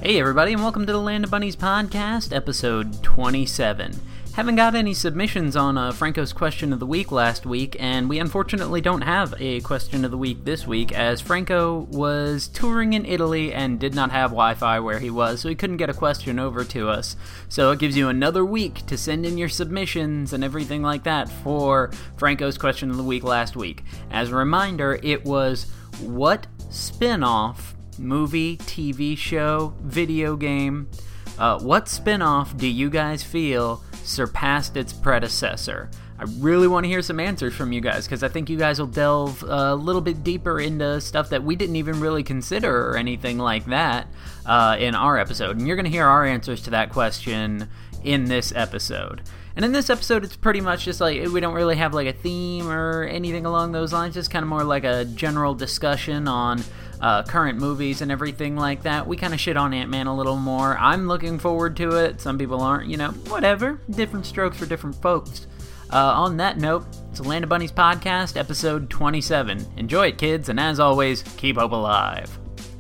Hey everybody, and welcome to the Land of Bunnies podcast, episode 27. Haven't got any submissions on Franco's question of the week last week, and we unfortunately don't have a question of the week this week, as Franco was touring in Italy and did not have Wi-Fi where he was, so he couldn't get a question over to us. So it gives you another week to send in your submissions and everything like that for Franco's question of the week last week. As a reminder, it was, what spin-off movie, TV show, video game, what spin-off do you guys feel surpassed its predecessor? I really want to hear some answers from you guys, because I think you guys will delve a little bit deeper into stuff that we didn't even really consider or anything like that in our episode. And you're going to hear our answers to that question in this episode. And in this episode, it's pretty much just like, we don't really have like a theme or anything along those lines, just kind of more like a general discussion on current movies and everything like that. We kind of shit on Ant-Man a little more. I'm looking forward to it. Some people aren't, whatever. Different strokes for different folks. On that note, it's the Land of Bunnies podcast, episode 27. Enjoy it, kids, and as always, keep hope alive.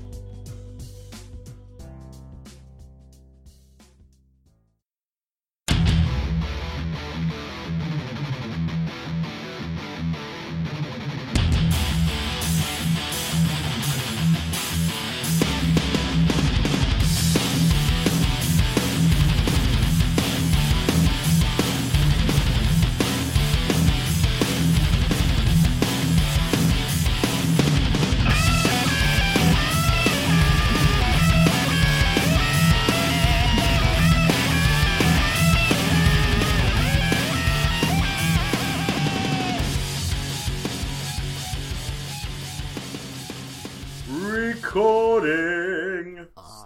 Recording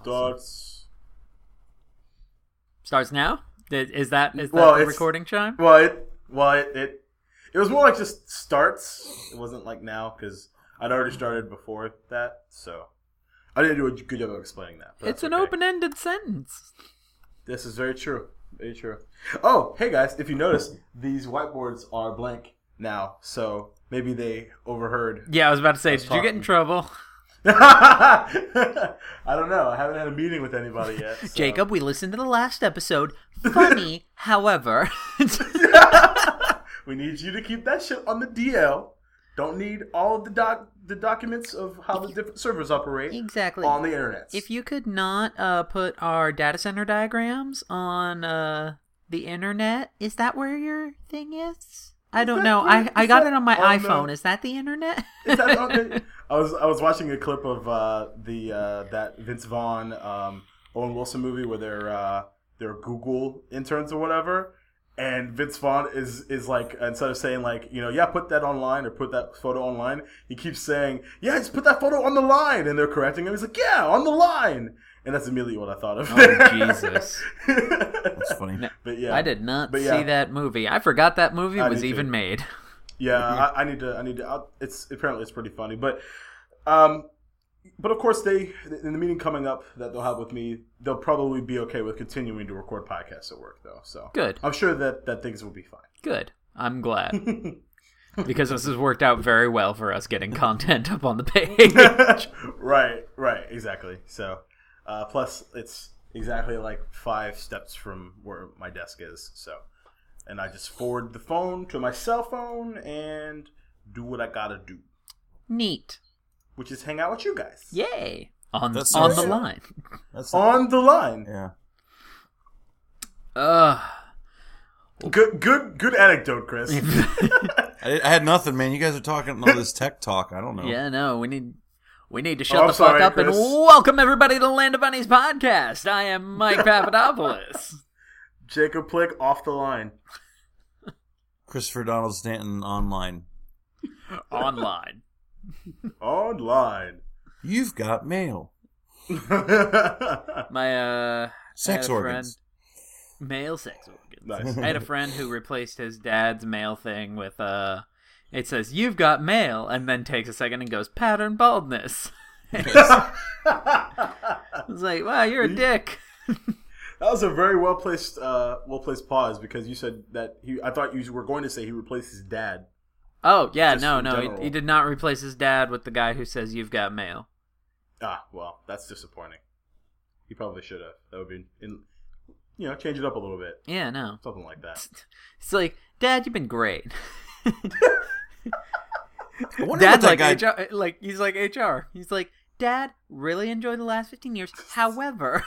starts now. Is that the recording chime? It was more like just starts. It wasn't like now because I'd already started before that, so I didn't do a good job of explaining that. It's an open-ended sentence. This is very true. Very true. Oh, hey guys! If you notice, these whiteboards are blank now, so maybe they overheard. Yeah, I was about to say, did you get in trouble? I don't know. I haven't had a meeting with anybody yet. So. Jacob, we listened to the last episode. Funny, however. We need you to keep that shit on the DL. Don't need all of the documents of how the different servers operate exactly on the internet. If you could not put our data center diagrams on the internet, is that where your thing is? I don't know. I got it on my iPhone. Is that the internet? Is that on the... I was watching a clip of that Vince Vaughn Owen Wilson movie where they're Google interns or whatever, and Vince Vaughn is like, instead of saying like, put that online or put that photo online, he keeps saying, yeah, just put that photo on the line, and they're correcting him. He's like, yeah, on the line. And that's immediately what I thought of. Oh, Jesus. That's funny. But yeah, I did not see that movie. I forgot that movie was even made. Yeah, I need to. It's pretty funny, but of course in the meeting coming up that they'll have with me, they'll probably be okay with continuing to record podcasts at work though. So good. I'm sure that things will be fine. Good. I'm glad. Because this has worked out very well for us getting content up on the page. Right, exactly. So, plus it's exactly like 5 steps from where my desk is. So, and I just forward the phone to my cell phone and do what I gotta do. Neat. Which is hang out with you guys. Yay! On the line. On the line. Yeah. Good anecdote, Chris. I had nothing, man. You guys are talking all this tech talk. I don't know. Yeah, no, we need to shut the fuck up, Chris. And welcome everybody to the Land of Bunnies podcast. I am Mike Papadopoulos. Jacob Plick off the line. Christopher Donald Stanton online. Online. You've got mail. My sex organs. Male sex organs. Nice. I had a friend who replaced his dad's mail thing with it says, "You've got mail," and then takes a second and goes, "pattern baldness." I was like, wow, you're a dick. That was a very well placed pause, because you said that I thought you were going to say he replaced his dad. Oh, yeah, no, he did not replace his dad with the guy who says you've got mail. Ah, well, that's disappointing. He probably should have. That would be, change it up a little bit. Yeah, no. Something like that. It's like, Dad, you've been great. I wonder Dad's what like that guy. HR, like he's like HR. He's like, Dad, really enjoyed the last 15 years. However,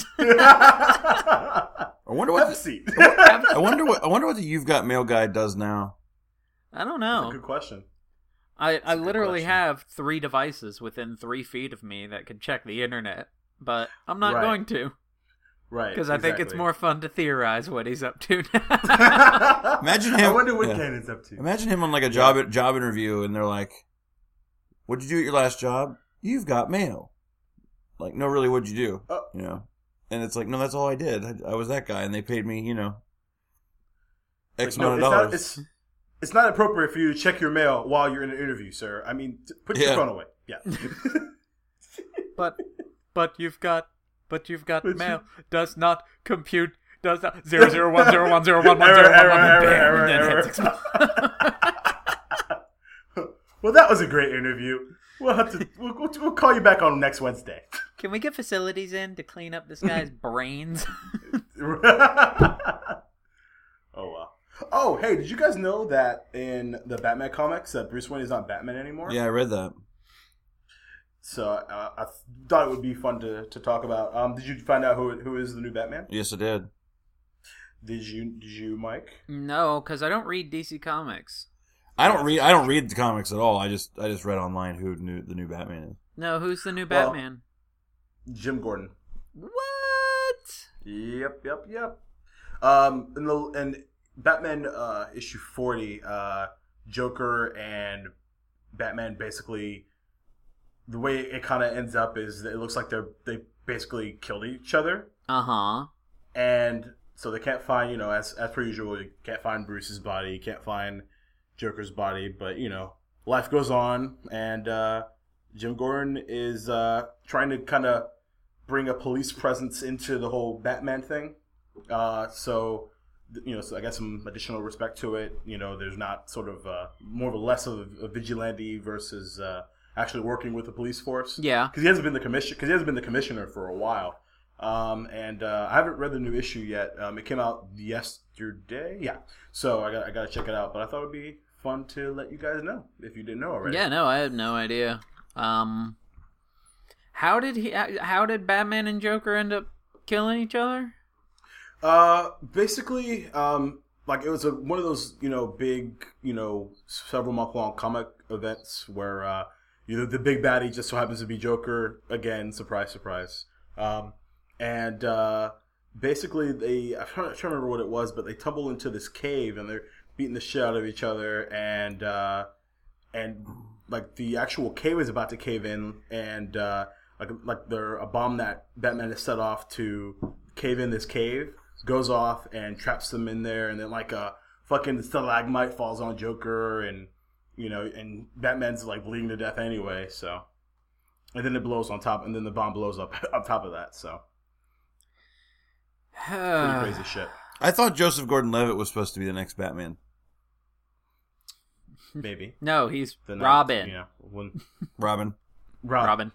I wonder Have a what. seat. I wonder what the You've Got Mail guy does now. I don't That's a know. good question. I literally question. have 3 devices within 3 feet of me that can check the internet, but I'm not Right. going to Right. because I think it's more fun to theorize what he's up to now. Imagine him. I wonder what yeah. Cannon's up to. Imagine him on like a job interview, and they're like, "What'd you do at your last job? You've got mail." Like, no, really, what'd you do? And it's like, no, that's all I did. I was that guy, and they paid me, X amount of dollars. It's not appropriate for you to check your mail while you're in an interview, sir. I mean, put your phone away. Yeah. but you've got mail does not compute. Does not 001010111. Well, that was a great interview. We'll call you back on next Wednesday. Can we get facilities in to clean up this guy's brains? Oh wow. Oh, hey, did you guys know that in the Batman comics that Bruce Wayne is not Batman anymore? Yeah, I read that. So I thought it would be fun to talk about. Did you find out who is the new Batman? Yes, I did. Did you, Mike? No, because I don't read DC Comics. I don't read the comics at all. I just read online who the new Batman is. No, who's the new Batman? Jim Gordon. What? Yep. In Batman issue 40, Joker and Batman basically, the way it kind of ends up is that it looks like they basically killed each other. Uh-huh. And so they can't find, as per usual, you can't find Bruce's body, you can't find Joker's body, but, life goes on, and Jim Gordon is trying to kind of bring a police presence into the whole Batman thing. So I got some additional respect to it. There's not sort of more of a less of a vigilante versus actually working with the police force. Yeah, because he hasn't been the commissioner for a while. And I haven't read the new issue yet. It came out yesterday. Yeah, so I got to check it out. But I thought it would be fun to let you guys know if you didn't know already. Yeah, no, I had no idea. How did Batman and Joker end up killing each other? Basically, like it was one of those, big, several month long comic events where, the big baddie just so happens to be Joker again. Surprise, surprise. And basically I'm trying to remember what it was, but they tumble into this cave and they're beating the shit out of each other, and like the actual cave is about to cave in, and like a bomb that Batman has set off to cave in this cave goes off and traps them in there, and then like a fucking stalagmite falls on Joker, and and Batman's like bleeding to death anyway, so, and then it blows on top, and then the bomb blows up on top of that, so pretty crazy shit. I thought Joseph Gordon-Levitt was supposed to be the next Batman. Maybe. No, he's The Robin. Robin. Robin.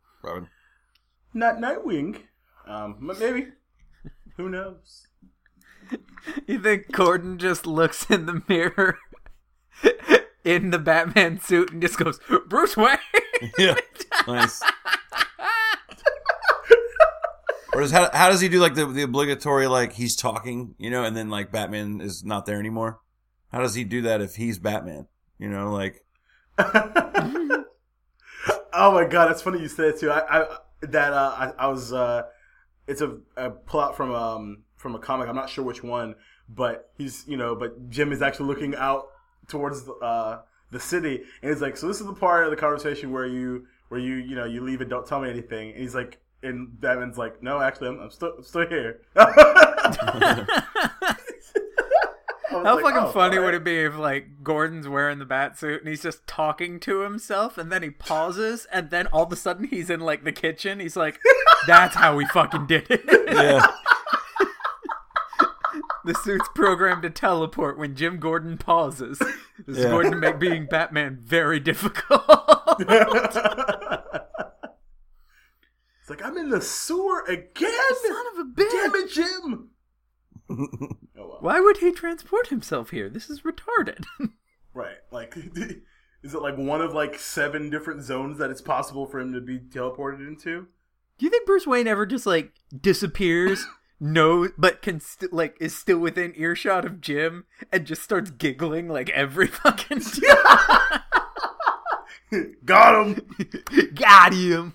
Not Nightwing. Maybe. Who knows? You think Gordon just looks in the mirror in the Batman suit and just goes, Bruce Wayne? Yeah. Nice. Or how does he do like the obligatory, like he's talking, and then like Batman is not there anymore? How does he do that if he's Batman? Like. Oh my god, that's funny you said it too. I was it's a plot from a comic. I'm not sure which one, but but Jim is actually looking out towards the city, and he's like, so this is the part of the conversation where you leave and don't tell me anything, and he's like, and Batman's like, no, actually, I'm still here. How fucking funny would it be if, like, Gordon's wearing the bat suit and he's just talking to himself, and then he pauses, and then all of a sudden he's in, like, the kitchen. He's like, that's how we fucking did it. Yeah. The suit's programmed to teleport when Jim Gordon pauses. This is going to make being Batman very difficult. It's like, I'm in the sewer again? Son of a bitch! Damn it, Jim! Oh, well. Why would he transport himself here? This is retarded. Right. Like, is it like one of like 7 different zones that it's possible for him to be teleported into? Do you think Bruce Wayne ever just like disappears? No, but can is still within earshot of Jim and just starts giggling like every fucking time. Got him! Got him!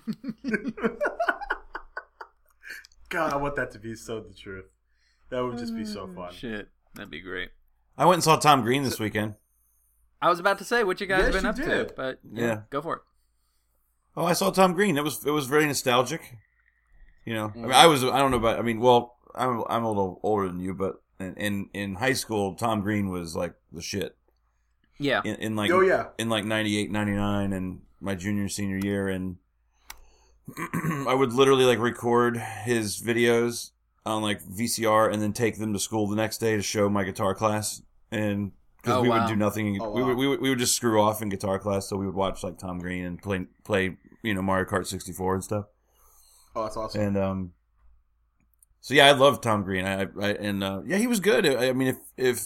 God, I want that to be so the truth. That would just be so fun. Shit, that'd be great. I went and saw Tom Green this weekend. I was about to say what you guys have been up did. to, but Yeah. go for it. Oh, I saw Tom Green. It was very nostalgic. You know, I mean, I don't know about. I mean, well, I'm a little older than you, but in high school, Tom Green was like the shit. Yeah. In like, Oh, yeah. in like 98, 99, and my junior senior year, and I would literally like record his videos on like VCR and then take them to school the next day to show my guitar class, and because we would do nothing, we would just screw off in guitar class, so we would watch like Tom Green and play Mario Kart 64 and stuff. Oh, that's awesome. And so yeah, I love Tom Green. Yeah, he was good. I mean,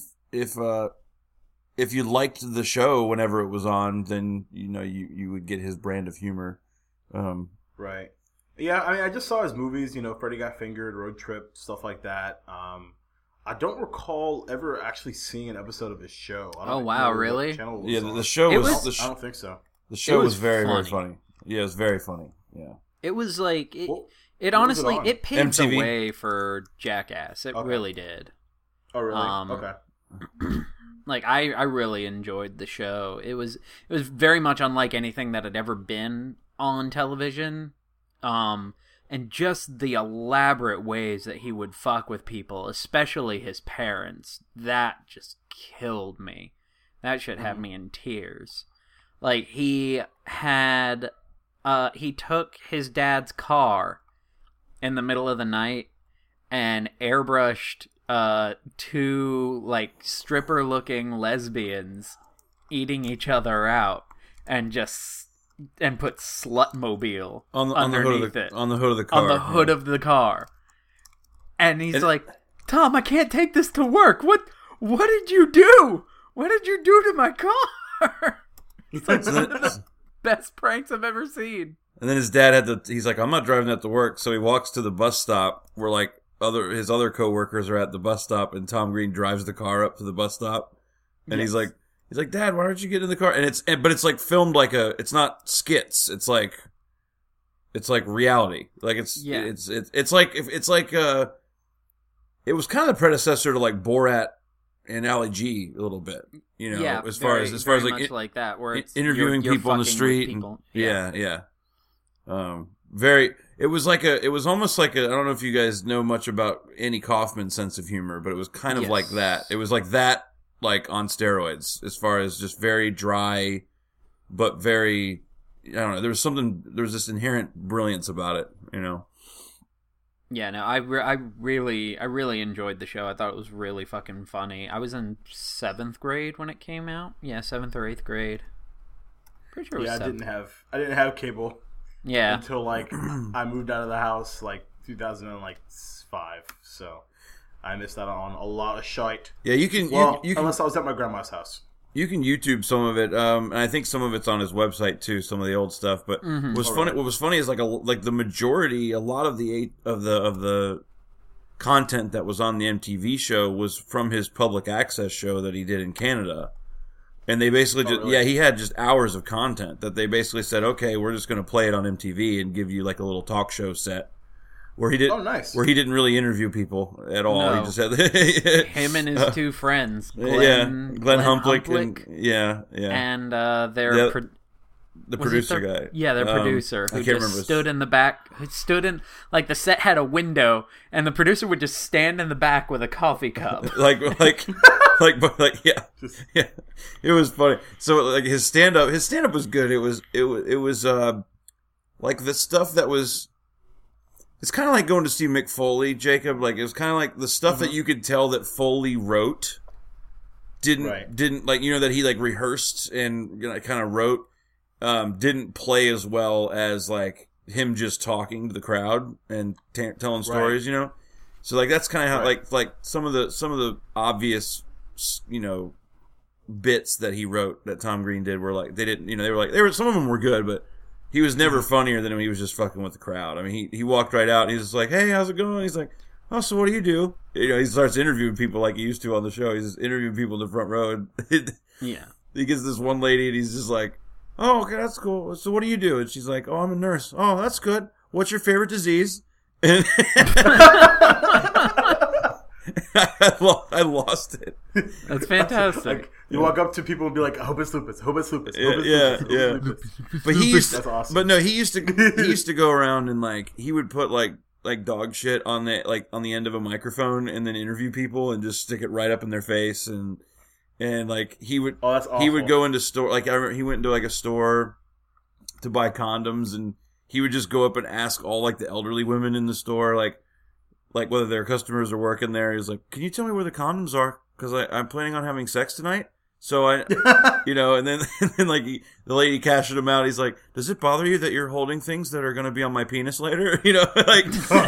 if you liked the show whenever it was on, then you would get his brand of humor. Right. Yeah, I mean, I just saw his movies. Freddy Got Fingered, Road Trip, stuff like that. I don't recall ever actually seeing an episode of his show. I don't Oh, wow, know what really? channel it was Yeah, on. the show It was. was- I don't think so. The show was was very funny. very funny. Yeah, it was very funny. Yeah. It was like What was it it honestly on? it paved MTV? the way for Jackass. It Okay. really did. Oh, really? Okay. Okay. Like I really enjoyed the show. It was very much unlike anything that had ever been on television. And just the elaborate ways that he would fuck with people, especially his parents, that just killed me. That shit had me in tears. Like, he took his dad's car in the middle of the night and airbrushed 2 like stripper-looking lesbians eating each other out and put Slutmobile On the underneath hood it. on the hood of the car. On the hood of the car. And he's like, Tom, I can't take this to work. What did you do? What did you do to my car? It's like one of the best pranks I've ever seen. And then his dad he's like, I'm not driving that to work. So he walks to the bus stop where like his other coworkers are at the bus stop, and Tom Green drives the car up to the bus stop. And Yes. he's like, Dad, why don't you get in the car? But it's like filmed like it's not skits. It's like reality. Like it's like it was kind of the predecessor to like Borat and Ali G a little bit, Yeah, as far as like much like that, where it's interviewing you're people in the fucking street. with people. Yeah. It was almost like I don't know if you guys know much about Annie Kaufman's sense of humor, but it was kind of Yes. like that. It was like that, like on steroids, as far as just very dry, but very, I don't know. There was this inherent brilliance about it, Yeah, no, I really enjoyed the show. I thought it was really fucking funny. I was in 7th grade when it came out. Yeah, 7th or 8th grade. Pretty sure it was Yeah, 7th. I didn't have cable Yeah. until like I moved out of the house like 2005. So I missed out on a lot of shite. Yeah, you can Unless I was at my grandma's house. You can YouTube some of it, and I think some of it's on his website too. Some of the old stuff, but what was funny is like the majority, a lot of the content that was on the MTV show was from his public access show that he did in Canada, and they basically he had just hours of content that they basically said, okay, we're just going to play it on MTV and give you like a little talk show set. Where he didn't really interview people at all. No. He just had Him and his 2 friends, Glenn Humplick and and the producer guy. Yeah, their producer I who can't just remember. stood in the back. Who stood in like the set had a window, and the producer would just stand in the back with a coffee cup. Yeah. It was funny. So like his stand up was good. It was like the stuff that was. It's kind of like going to see Mick Foley, Jacob. Like it was kind of like the stuff that you could tell that Foley wrote didn't like that he like rehearsed and kind of wrote didn't play as well as like him just talking to the crowd and telling stories, you know. So like that's kind of how like some of the obvious, you know, bits that he wrote that Tom Green did were like they didn't, you know, they were some of them were good, but he was never funnier than when he was just fucking with the crowd. I mean, he walked right out and he's just like, "Hey, how's it going?" He's like, "Oh, so what do you do?" You know, he starts interviewing people like he used to on the show. He's just interviewing people in the front row. And Yeah. He gets this one lady and he's just like, "Oh, okay, that's cool. So what do you do?" And she's like, "Oh, I'm a nurse." "Oh, that's good. What's your favorite disease?" And I lost it. That's fantastic. Like, you walk up to people and be like, "I hope it's lupus. Hope it's lupus. Hope it's Yeah. lupus." But he used That's awesome. But no, he used to go around and like he would put like dog shit on the end of a microphone and then interview people and just stick it right up in their face and like he would Oh, that's awful. he would go into store like I remember he went into like a store to buy condoms and he would just go up and ask all like the elderly women in the store like whether their customers are working there. He's like, "Can you tell me where the condoms are? Because I'm planning on having sex tonight." So I, you know, and then like the lady cashing him out. He's like, "Does it bother you that you're holding things that are going to be on my penis later?" You know, like.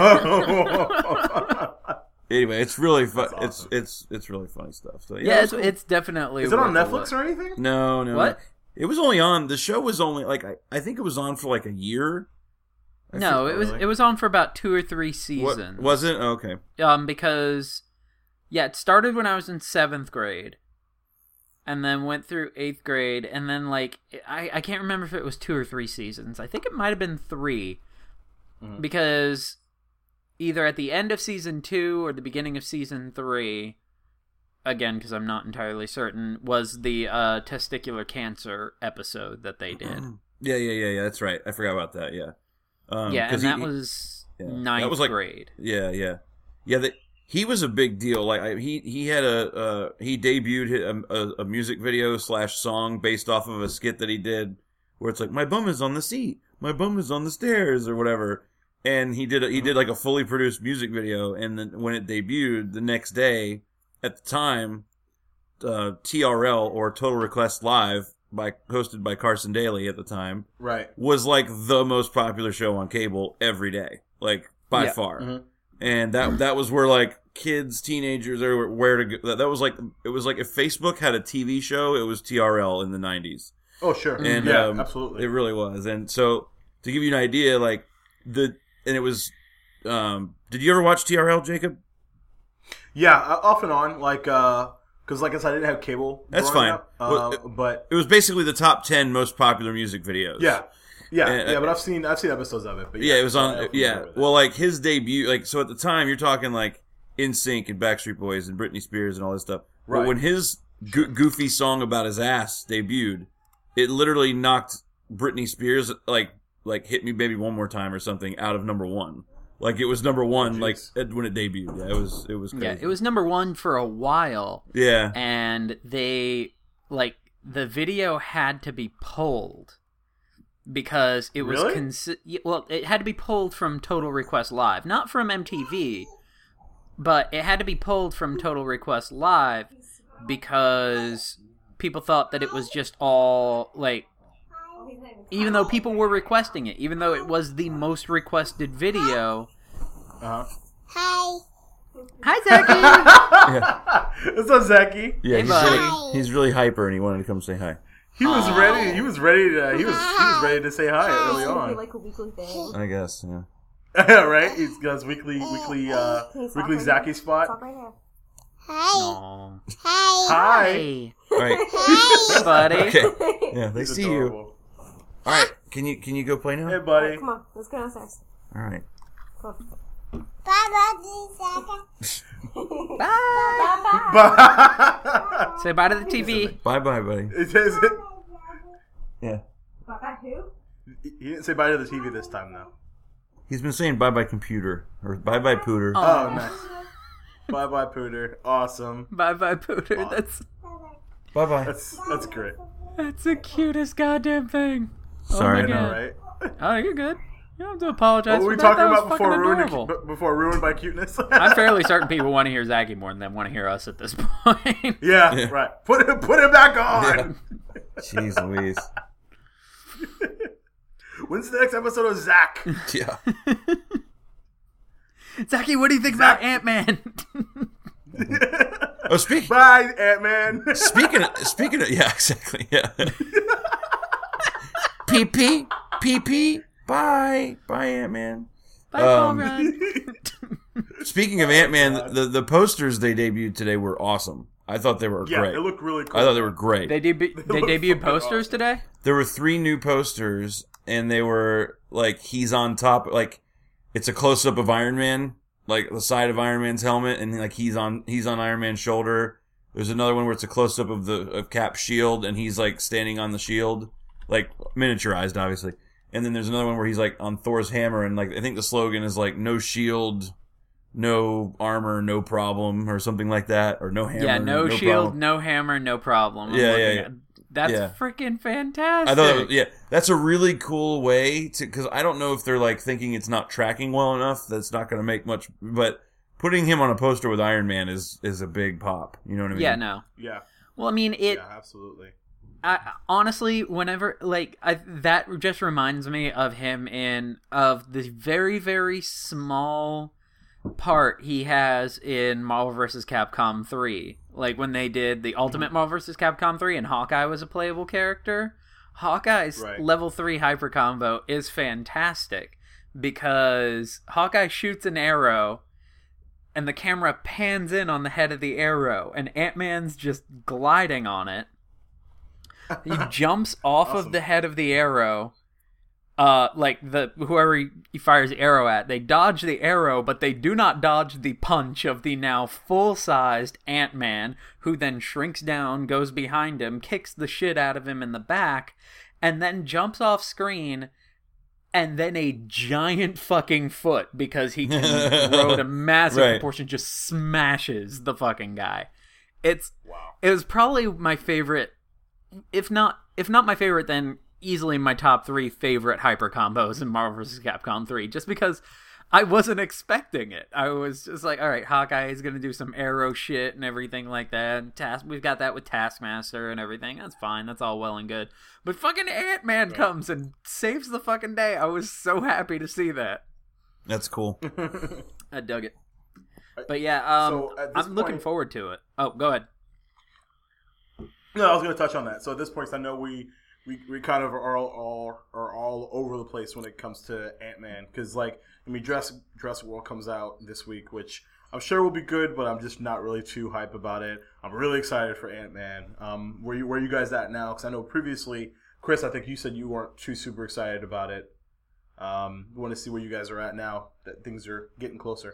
Anyway, it's really fun. Awesome. It's really funny stuff. So yeah, it's definitely. Is it on worth a Netflix look. or anything? No. What? It was only on. The show was only like I think it was on for like a year. No, it was on for about 2 or 3 seasons. What, was it? Oh, okay. Because it started when I was in 7th grade, and then went through 8th grade, and then like I can't remember if it was 2 or 3 seasons. I think it might have been 3, because either at the end of season 2 or the beginning of season 3, again because I'm not entirely certain, was the testicular cancer episode that they did. Yeah. That's right. I forgot about that. Yeah. And that was 9th grade. Yeah. He was a big deal. Like he had he debuted a music video / song based off of a skit that he did, where it's like, "My bum is on the seat, my bum is on the stairs," or whatever. And he did like a fully produced music video. And then when it debuted the next day, at the time, TRL or Total Request Live, hosted by Carson Daly at the time, right, was like the most popular show on cable every day, like by far. Mm-hmm. And that was where like kids, teenagers, everywhere, where to go. That was like, it was like if Facebook had a TV show, it was TRL in the 90s. Oh sure, and yeah, absolutely, it really was. And so to give you an idea, like it was. Did you ever watch TRL, Jacob? Yeah, off and on, like. Because, like I said, I didn't have cable. That's fine. Up, but it was basically the top 10 most popular music videos. Yeah. But I've seen episodes of it. But it was on. Yeah, well, like his debut, like so at the time, you're talking like NSYNC and Backstreet Boys and Britney Spears and all this stuff. Right. But when his goofy song about his ass debuted, it literally knocked Britney Spears like "Hit Me Baby One More Time" or something out of number 1. Like it was number 1, like when it debuted. Yeah, it was crazy. Yeah, it was number 1 for a while. Yeah, and they the video had to be pulled because it was it had to be pulled from Total Request Live, not from MTV, but it had to be pulled from Total Request Live because people thought that it was just all like. Even though people were requesting it, even though it was the most requested video. Hi. Hi, Zachy. Yeah. What's up, Zachy? Yeah, hey, he's really hyper, and he wanted to come say hi. He was ready. He was ready to say hi early on. Like a weekly thing. I guess, yeah. Right? He's got his weekly Zachy spot. Stop right here. Hi. Hi. All right. Hey, buddy. Okay. Yeah, they He's see adorable. you. All right. Can you go play now? Hey, buddy. Come on, let's go downstairs. All right. Come on. Bye. Say bye to the TV. Bye, buddy. Is it? Yeah. Bye who? He didn't say bye to the TV this time, though. He's been saying bye computer or bye pooter. Oh, nice. Bye Pooter. Awesome. Bye Pooter. Bye. That's great. That's the cutest goddamn thing. Sorry. Oh my I know, God. right? Oh, you're good. You don't have to apologize. What were we for that. talking That about was before fucking ruined, ruined by cuteness? I'm fairly certain people want to hear Zachy more than want to hear us at this point. Yeah, right. Put it back on. Yeah. Jeez Louise. When's the next episode of Zach? Yeah. Zachy, what do you think about Ant-Man? Oh, Bye, Ant-Man. Speaking of, yeah, exactly, yeah. PP, bye, Ant-Man. Bye, Paul Rudd. Speaking of Ant-Man, the posters they debuted today were awesome. I thought they were great. Yeah, they look really cool. I thought they were great. They debuted posters awesome. today? There were 3 new posters, and they were, like, he's on top, like, it's a close-up of Iron Man, like, the side of Iron Man's helmet, and, like, he's on Iron Man's shoulder. There's another one where it's a close-up of Cap's shield, and he's, like, standing on the shield, like, miniaturized, obviously. And then there's another one where he's, like, on Thor's hammer, and, like, I think the slogan is, like, no shield, no armor, no problem, or something like that, or no hammer, Yeah, no shield, problem. no hammer, no problem. Yeah. That's Yeah. freaking fantastic. I thought, that's a really cool way to, because I don't know if they're like thinking it's not tracking well enough. That's not going to make much, but putting him on a poster with Iron Man is a big pop. You know what I mean? Yeah, no. Yeah. Well, I mean, Yeah, absolutely. Honestly, whenever that just reminds me of him of the very, very small part he has in Marvel vs. Capcom 3. Like when they did the Ultimate Marvel vs. Capcom 3 and Hawkeye was a playable character. Hawkeye's level 3 hyper combo is fantastic because Hawkeye shoots an arrow and the camera pans in on the head of the arrow and Ant-Man's just gliding on it. He jumps off of the head of the arrow. Whoever he fires the arrow at, they dodge the arrow, but they do not dodge the punch of the now full-sized Ant-Man, who then shrinks down, goes behind him, kicks the shit out of him in the back, and then jumps off screen, and then a giant fucking foot, because he can throw it a massive proportion, just smashes the fucking guy. It was probably my favorite, if not my favorite, then easily my top 3 favorite hyper combos in Marvel vs. Capcom 3, just because I wasn't expecting it. I was just like, all right, Hawkeye is going to do some arrow shit and everything like that. We've got that with Taskmaster and everything. That's fine. That's all well and good. But fucking Ant-Man comes and saves the fucking day. I was so happy to see that. That's cool. I dug it. But yeah, I'm looking forward to it. Oh, go ahead. No, I was going to touch on that. So at this point, I know we kind of are all over the place when it comes to Ant-Man, because Jurassic World comes out this week, which I'm sure will be good, but I'm just not really too hype about it. I'm really excited for Ant-Man. Where you guys at now? Because I know previously, Chris, I think you said you weren't too super excited about it. We want to see where you guys are at now that things are getting closer.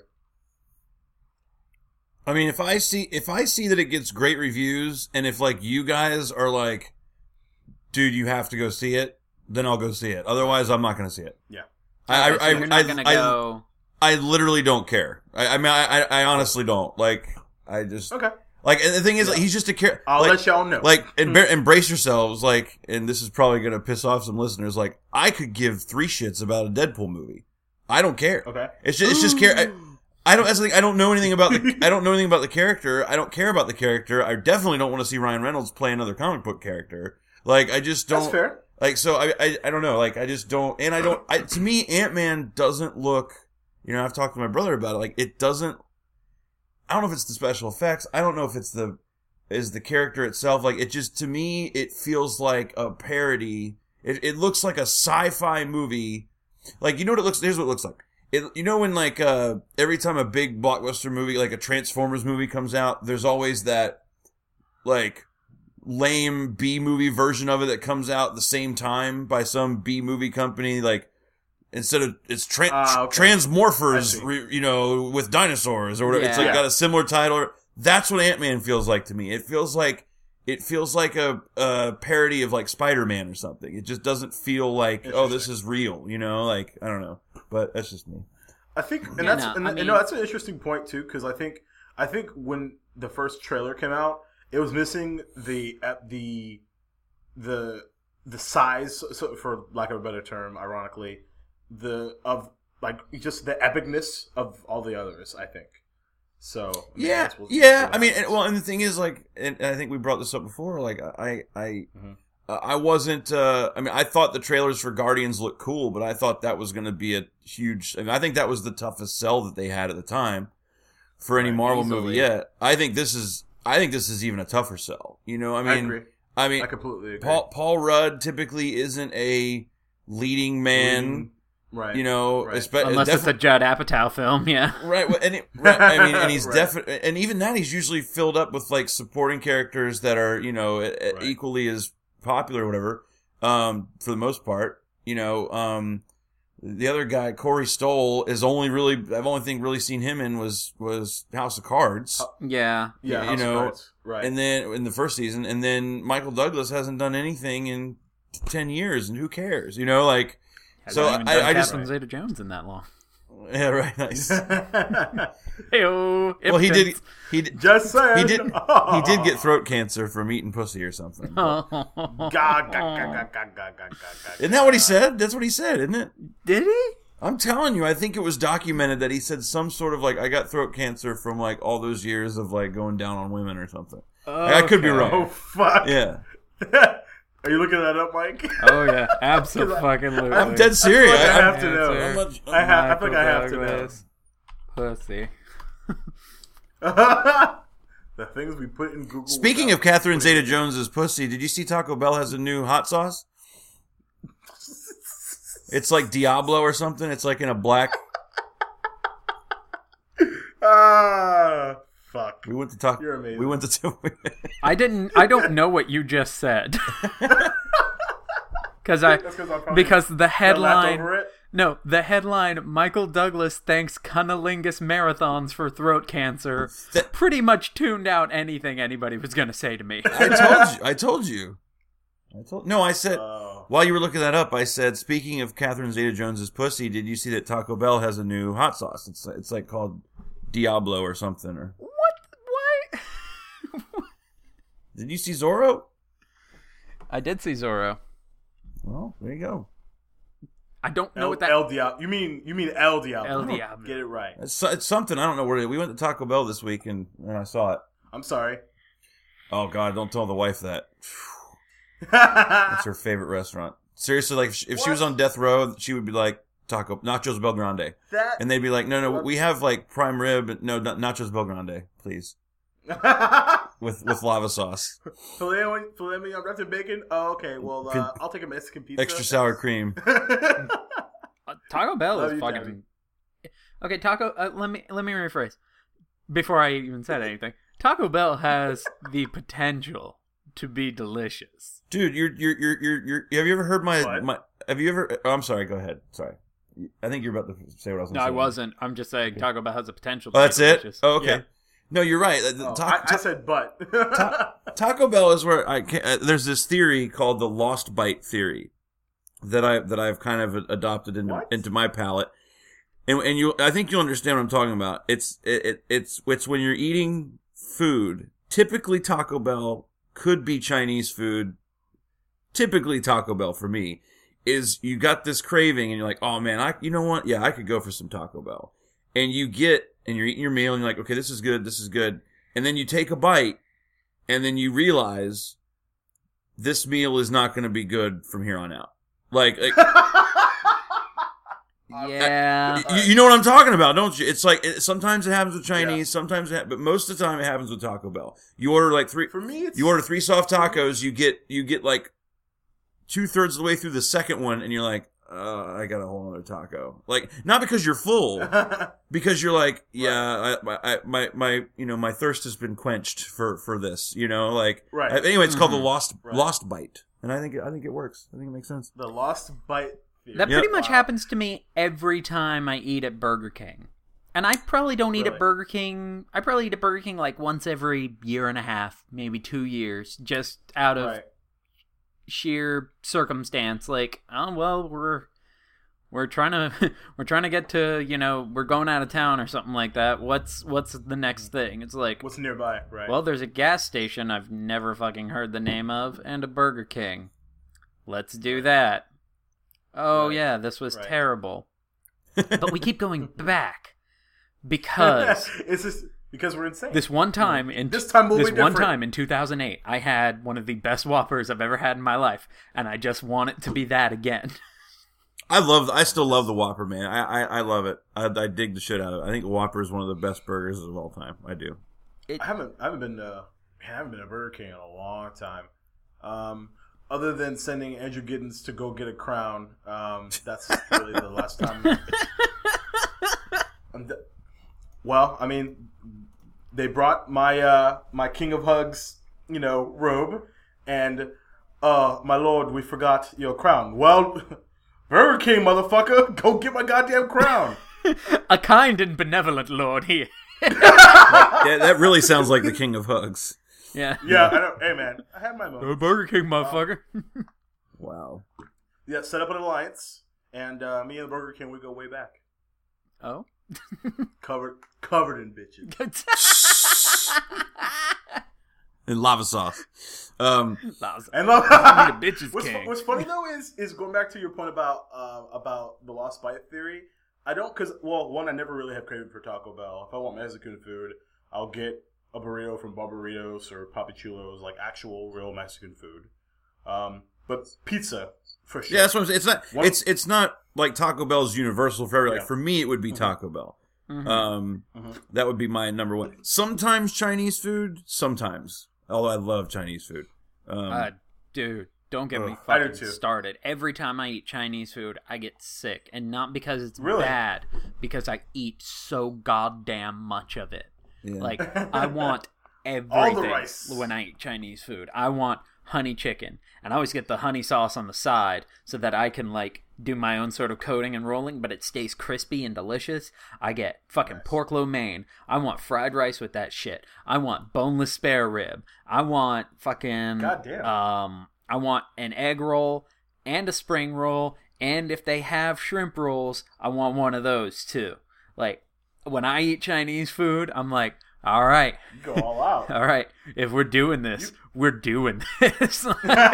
I mean, if I see that it gets great reviews, and if like you guys are like, dude, you have to go see it, then I'll go see it. Otherwise, I'm not going to see it. Yeah. You're not going to go. I literally don't care. I honestly don't. Like, I just okay. Like, and the thing is, like, he's just a character. I'll let y'all know. Like, embrace yourselves. Like, and this is probably going to piss off some listeners. Like, I could give 3 shits about a Deadpool movie. I don't care. Okay. It's just care. I don't. That's the thing. I don't know anything about the. I don't know anything about the character. I don't care about the character. I definitely don't want to see Ryan Reynolds play another comic book character. Like, I just don't. That's fair. Like, so I don't know. Like, I just don't. And I don't. To me, Ant-Man doesn't look. You know, I've talked to my brother about it. Like, it doesn't. I don't know if it's the special effects. I don't know if it's the character itself. Like, it just, to me, it feels like a parody. It looks like a sci-fi movie. Like, you know what it looks. Here's what it looks like. You know when, like, every time a big blockbuster movie, like a Transformers movie comes out, there's always that, like, lame B-movie version of it that comes out at the same time by some B-movie company, like, instead of, it's Transmorphers, you know, with dinosaurs, or whatever. Yeah. It's, like, got a similar title. That's what Ant-Man feels like to me. It feels like a parody of, like, Spider-Man or something. It just doesn't feel like, oh, this is real, you know? Like, I don't know. But that's just me. I think, and that's an interesting point too, because I think when the first trailer came out, it was missing the size, so for lack of a better term, ironically, just the epicness of all the others. I think. So yeah. I mean, and the thing is, like, and I think we brought this up before. Like, I wasn't. I mean, I thought the trailers for Guardians looked cool, but I thought that was going to be a huge. I mean, I think that was the toughest sell that they had at the time for any Marvel movie yet. I think this is even a tougher sell. You know, I mean, I completely agree. Paul Rudd typically isn't a leading man. Right. You know, unless it's a Judd Apatow film, yeah. Right, I mean, and he's Right. definitely, and even that he's usually filled up with like supporting characters that are, you know, equally as popular or whatever. For the most part, you know, the other guy, Corey Stoll, is I've only really seen him in was House of Cards. Yeah. Yeah, you House of know, Cards. Right. And then in the first season, and then Michael Douglas hasn't done anything in 10 years, and who cares? You know, like. So I just Catherine Zeta-Jones in that long. Yeah, right. Nice. Hey-o, Well, he did. Just saying. He did get throat cancer from eating pussy or something. Ga, ga, ga, ga, ga, ga, ga, Isn't that what he said? That's what he said, isn't it? Did he? I'm telling you, I think it was documented that he said some sort of like, I got throat cancer from like all those years of like going down on women or something. I could be wrong. Oh, fuck. Yeah. Are you looking that up, Mike? Oh yeah, absolutely. I'm dead serious. I have to Answer. know. I feel like I have to know. Pussy. The things we put in Google. Speaking of Catherine Zeta-Jones' pussy, did you see Taco Bell has a new hot sauce? It's like Diablo or something. It's like in a black. Fuck. We went to talk. You're amazing. We went to. I don't know what you just said. Because the headline. No, the headline, Michael Douglas thanks cunnilingus marathons for throat cancer, pretty much tuned out anything anybody was going to say to me. I told you. I said, while you were looking that up, I said, speaking of Catherine Zeta-Jones' pussy, did you see that Taco Bell has a new hot sauce? It's like called Diablo or something. Or What? did you see Zorro? I did see Zorro. Well, there you go. I don't know what that... El Diablo. You mean El Diablo. El Diablo. Get it right. It's something. I don't know where we went to Taco Bell this week and I saw it. I'm sorry. Oh, God, don't tell the wife that. It's her favorite restaurant. Seriously, like if she was on death row, she would be like, Nachos Bel Grande. And they'd be like, no, we have like prime rib. No, Nachos Bel Grande, please. with lava sauce. Filet mignon wrapped in bacon? Oh, okay. Well, I'll take a Mexican pizza. Extra sour cream. Taco Bell Love is you, fucking... Daddy. Okay, let me rephrase. Before I even said anything. Taco Bell has the potential to be delicious. Dude, you're have you ever heard my have you ever I'm sorry, go ahead. Sorry. I think you're about to say what I was going to say. No, I wasn't. I'm just saying Taco Bell has the potential to Oh, be that's delicious. it? Oh, okay. Yeah. No, you're right. I said but. Taco Bell is where there's this theory called the Lost Bite theory that I've kind of adopted into my palate. And I think you'll understand what I'm talking about. It's when you're eating food, typically Taco Bell could be Chinese food. Typically Taco Bell for me is you got this craving and you're like, "Oh man, you know what? Yeah, I could go for some Taco Bell." And you're eating your meal and you're like, "Okay, this is good." And then you take a bite and then you realize this meal is not going to be good from here on out. Like yeah. You know what I'm talking about, don't you? It's like sometimes it happens with Chinese, sometimes but most of the time it happens with Taco Bell. You order like three. For me, you order 3 soft tacos. You get like 2/3 of the way through the second one, and you're like, I got a whole other taco. Like not because you're full, because you're like, yeah, my thirst has been quenched for this. You know, like right. Anyway, it's called the Lost Bite, and I think it works. I think it makes sense. The Lost Bite. That pretty much happens to me every time I eat at Burger King. And I probably don't eat at Burger King. I probably eat at Burger King like once every year and a half, maybe 2 years, just out of sheer circumstance. Like, oh well, we're trying to get to, we're going out of town or something like that. What's the next thing? It's like, what's nearby, right? Well, there's a gas station I've never fucking heard the name of and a Burger King. Let's do that. Oh, yeah, this was terrible. But we keep going back because... because we're insane. This one time This time will be this one different. time in 2008, I had one of the best Whoppers I've ever had in my life, and I just want it to be that again. I still love the Whopper, man. I love it. I dig the shit out of it. I think Whopper is one of the best burgers of all time. I do. I haven't been to Burger King in a long time. Other than sending Andrew Giddens to go get a crown, that's really the last time. Well, I mean, they brought my my King of Hugs, robe, and my lord, we forgot your crown. Well, Burger King, motherfucker, go get my goddamn crown. A kind and benevolent lord here. Yeah, that really sounds like the King of Hugs. Yeah. Yeah, I know. Hey, man, I had my moment. Burger King, motherfucker. Wow. Yeah, set up an alliance, and me and Burger King, we go way back. Oh? Covered in bitches. And lava sauce. And bitches king. what's funny though is going back to your point about the lost bite theory. I don't, because one, I never really have craving for Taco Bell. If I want Mexican food, I'll get a burrito from Barbaritos or Papichulos, like actual real Mexican food. But pizza for sure. Yeah, that's what I'm saying. It's not like Taco Bell's universal for everybody. Yeah. Like for me, it would be Taco Bell. That would be my number one. Sometimes Chinese food. Sometimes, although I love Chinese food. Dude, don't get me I do fucking too. started. Every time I eat Chinese food, I get sick. And not because it's Really? bad, because I eat so goddamn much of it. Yeah. Like, I want everything All the rice. when I eat Chinese food. I want honey chicken. And I always get the honey sauce on the side so that I can, like, do my own sort of coating and rolling, but it stays crispy and delicious. I get fucking pork lo mein. I want fried rice with that shit. I want boneless spare rib. I want fucking... Goddamn. I want an egg roll and a spring roll, and if they have shrimp rolls, I want one of those too. Like, when I eat Chinese food, I'm like, all right. You go all out. All right, if we're doing this, we're doing this.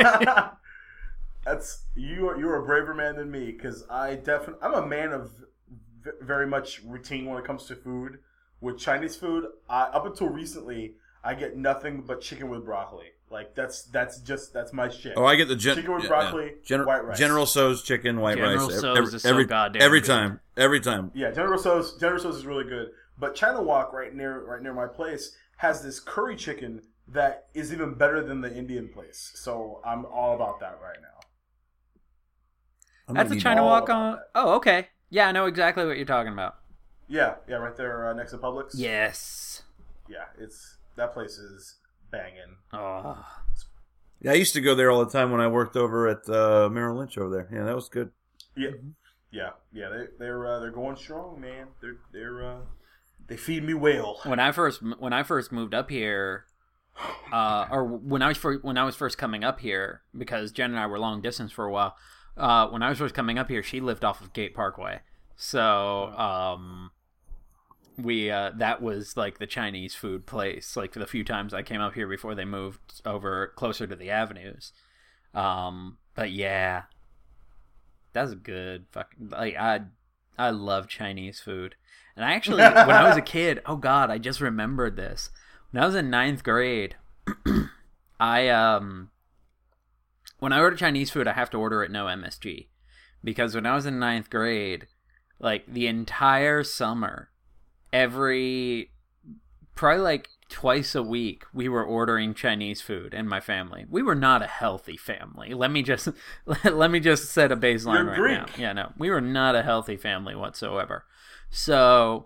That's you're a braver man than me, because I'm a man of very much routine when it comes to food. With Chinese food, up until recently, I get nothing but chicken with broccoli. Like that's my shit. Oh, I get the chicken with broccoli, white rice. General Tso's chicken, white General rice. Tso's is so goddamn every good. time. Every time. Yeah, General Tso's is really good. But China Walk right near my place has this curry chicken that is even better than the Indian place. So I'm all about that right now. That's a China Walk on... Oh, okay. Yeah, I know exactly what you're talking about. Yeah, right there next to Publix. Yes. Yeah, that place is banging. Oh. Yeah, I used to go there all the time when I worked over at Merrill Lynch over there. Yeah, that was good. Yeah, they're going strong, man. They feed me well. When I first moved up here, or when I was first coming up here, because Jen and I were long distance for a while. When I was first coming up here, she lived off of Gate Parkway, so we that was like the Chinese food place. Like for the few times I came up here before they moved over closer to the avenues. But yeah, that's good. Fucking like I love Chinese food. And I actually, when I was a kid, oh god, I just remembered this. When I was in 9th grade, when I order Chinese food, I have to order it no MSG. Because when I was in 9th grade, like the entire summer, probably like twice a week, we were ordering Chinese food in my family. We were not a healthy family. Let me just set a baseline You're right Greek. now. Yeah, no, we were not a healthy family whatsoever. So,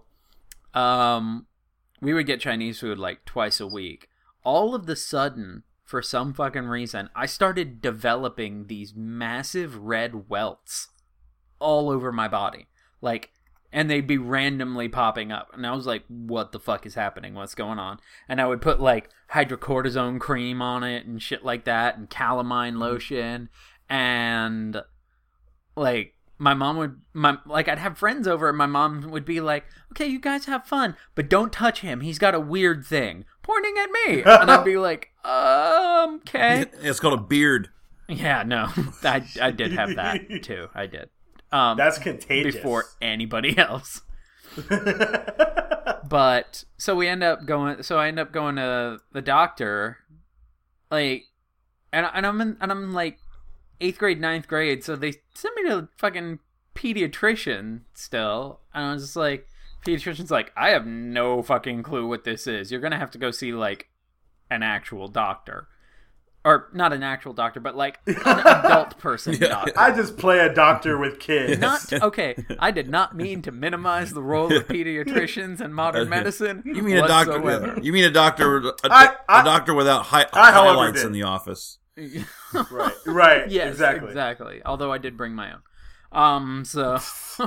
we would get Chinese food like twice a week. All of the sudden, for some fucking reason, I started developing these massive red welts all over my body. Like, and they'd be randomly popping up. And I was like, what the fuck is happening? What's going on? And I would put like hydrocortisone cream on it and shit like that, and calamine lotion. And like, I'd have friends over and my mom would be like, okay, you guys have fun, but don't touch him. He's got a weird thing pointing at me. And I'd be like, okay. It's called a beard. Yeah, no, I did have that too. I did. That's contagious. Before anybody else. But so I end up going to the doctor, like, and I'm like 8th grade, 9th grade, so they sent me to a fucking pediatrician still, and I was just like, pediatrician's like, I have no fucking clue what this is. You're gonna have to go see like an actual doctor. Or not an actual doctor, but like an adult person doctor. I just play a doctor with kids. Okay, I did not mean to minimize the role of pediatricians in modern medicine. You mean a whatsoever. doctor? You mean a doctor? A doctor without however, highlights in the office. Right. Yes, exactly. Although I did bring my own. So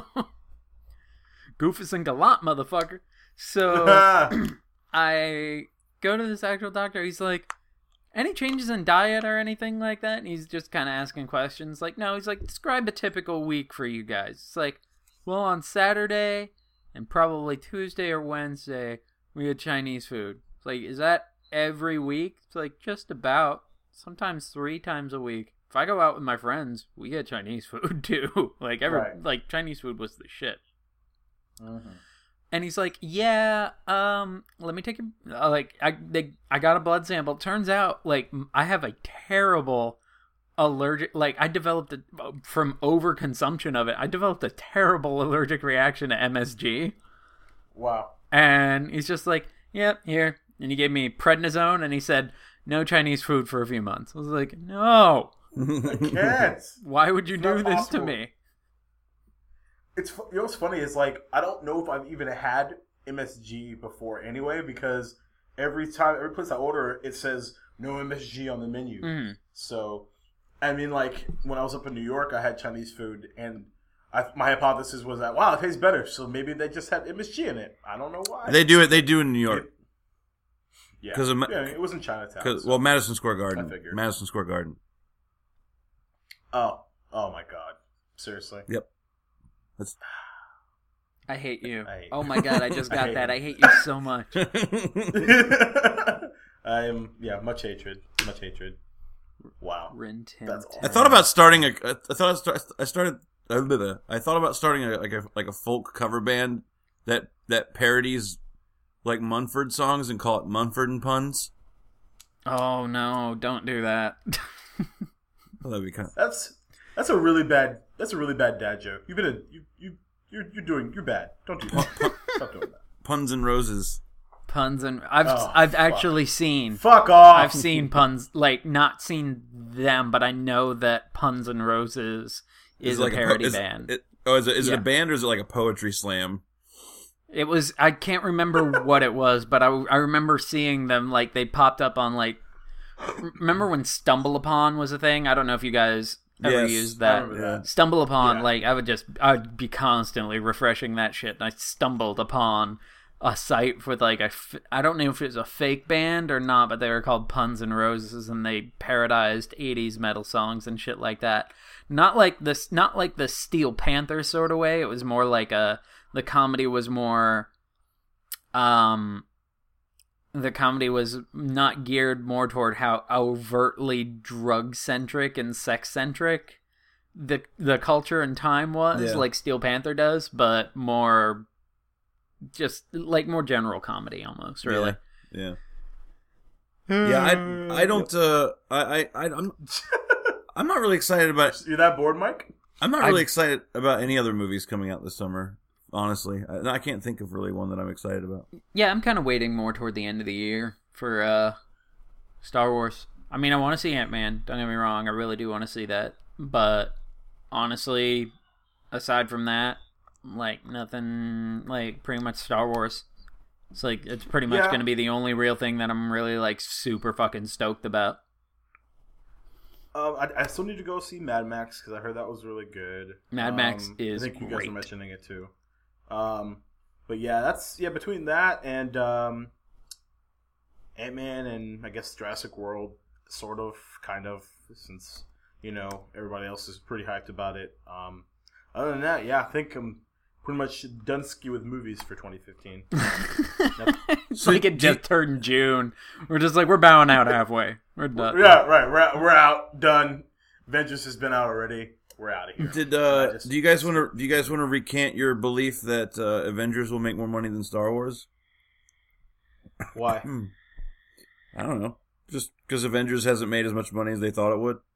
Goofus and Gallant, motherfucker. So I go to this actual doctor. He's like, any changes in diet or anything like that? And he's just kind of asking questions. Like, no, he's like, describe a typical week for you guys. It's like, well, on Saturday and probably Tuesday or Wednesday, we had Chinese food. It's like, is that every week? It's like, just about. Sometimes 3 times a week. If I go out with my friends, we get Chinese food too. Like, like Chinese food was the shit. Mm-hmm. And he's like, yeah, let me take a, like, I got a blood sample. Turns out, like, I have a terrible allergic, like, I developed, from overconsumption of it, I developed a terrible allergic reaction to MSG. Wow. And he's just like, yep, here. And he gave me prednisone, and he said, no Chinese food for a few months. I was like, no. I can't. Why would you do this possible. to me? You know what's funny is, like, I don't know if I've even had MSG before anyway, because every place I order, it says no MSG on the menu. Mm. So, I mean, like, when I was up in New York, I had Chinese food, and my hypothesis was that, wow, it tastes better, so maybe they just had MSG in it. I don't know why. They do in New York. Yeah, it was in Chinatown. So. Well, Madison Square Garden. I figured. Madison Square Garden. Oh my God. Seriously? Yep. I hate you. Oh my God, I just got that. I hate you so much. I am, much hatred. Wow. That's awesome. I thought about starting I thought about starting a folk cover band that parodies like Mumford songs and call it Mumford and Puns. Oh no, don't do that. Well, that'd be kind of... That's a really bad dad joke. You're bad. Don't do that. Stop doing that. Puns and Roses. Puns and I've actually seen. Fuck off. I've seen puns, like, not seen them, but I know that Puns and Roses is like a parody band. Is it a band or is it like a poetry slam? It was, I can't remember what it was, but I remember seeing them, like, they popped up on, like, remember when Stumble Upon was a thing? I don't know if you guys ever used that. Yeah. Stumble Upon, like, I'd be constantly refreshing that shit, and I stumbled upon a site with, like, I don't know if it was a fake band or not, but they were called Puns and Roses, and they parodized 80s metal songs and shit like that. Not like the Steel Panther sort of way, it was more like the comedy was more, the comedy was not geared more toward how overtly drug-centric and sex-centric the culture and time was, like Steel Panther does, but more, just, like, more general comedy almost, really. Yeah. Yeah, I don't, I'm not really excited about... You're that bored, Mike? I'm not really excited about any other movies coming out this summer. Honestly, I can't think of really one that I'm excited about. Yeah, I'm kind of waiting more toward the end of the year for Star Wars. I mean, I want to see Ant-Man, don't get me wrong, I really do want to see that. But honestly, aside from that, like, nothing, like, pretty much Star Wars. It's like, it's pretty much going to be the only real thing that I'm really, like, super fucking stoked about. I still need to go see Mad Max, because I heard that was really good. Mad Max is I think you great. guys were mentioning it too. But yeah, between that and Ant-Man and I guess Jurassic World, sort of, kind of, since, you know, everybody else is pretty hyped about it. Other than that, I think I'm pretty much done ski with movies for 2015. It's like it just turned June. We're just like, we're bowing out halfway. We're done. Yeah, right. We're out, done. Vengeance has been out already. we're out of here. Do you guys want to recant your belief that Avengers will make more money than Star Wars? Why? I don't know. Just because Avengers hasn't made as much money as they thought it would.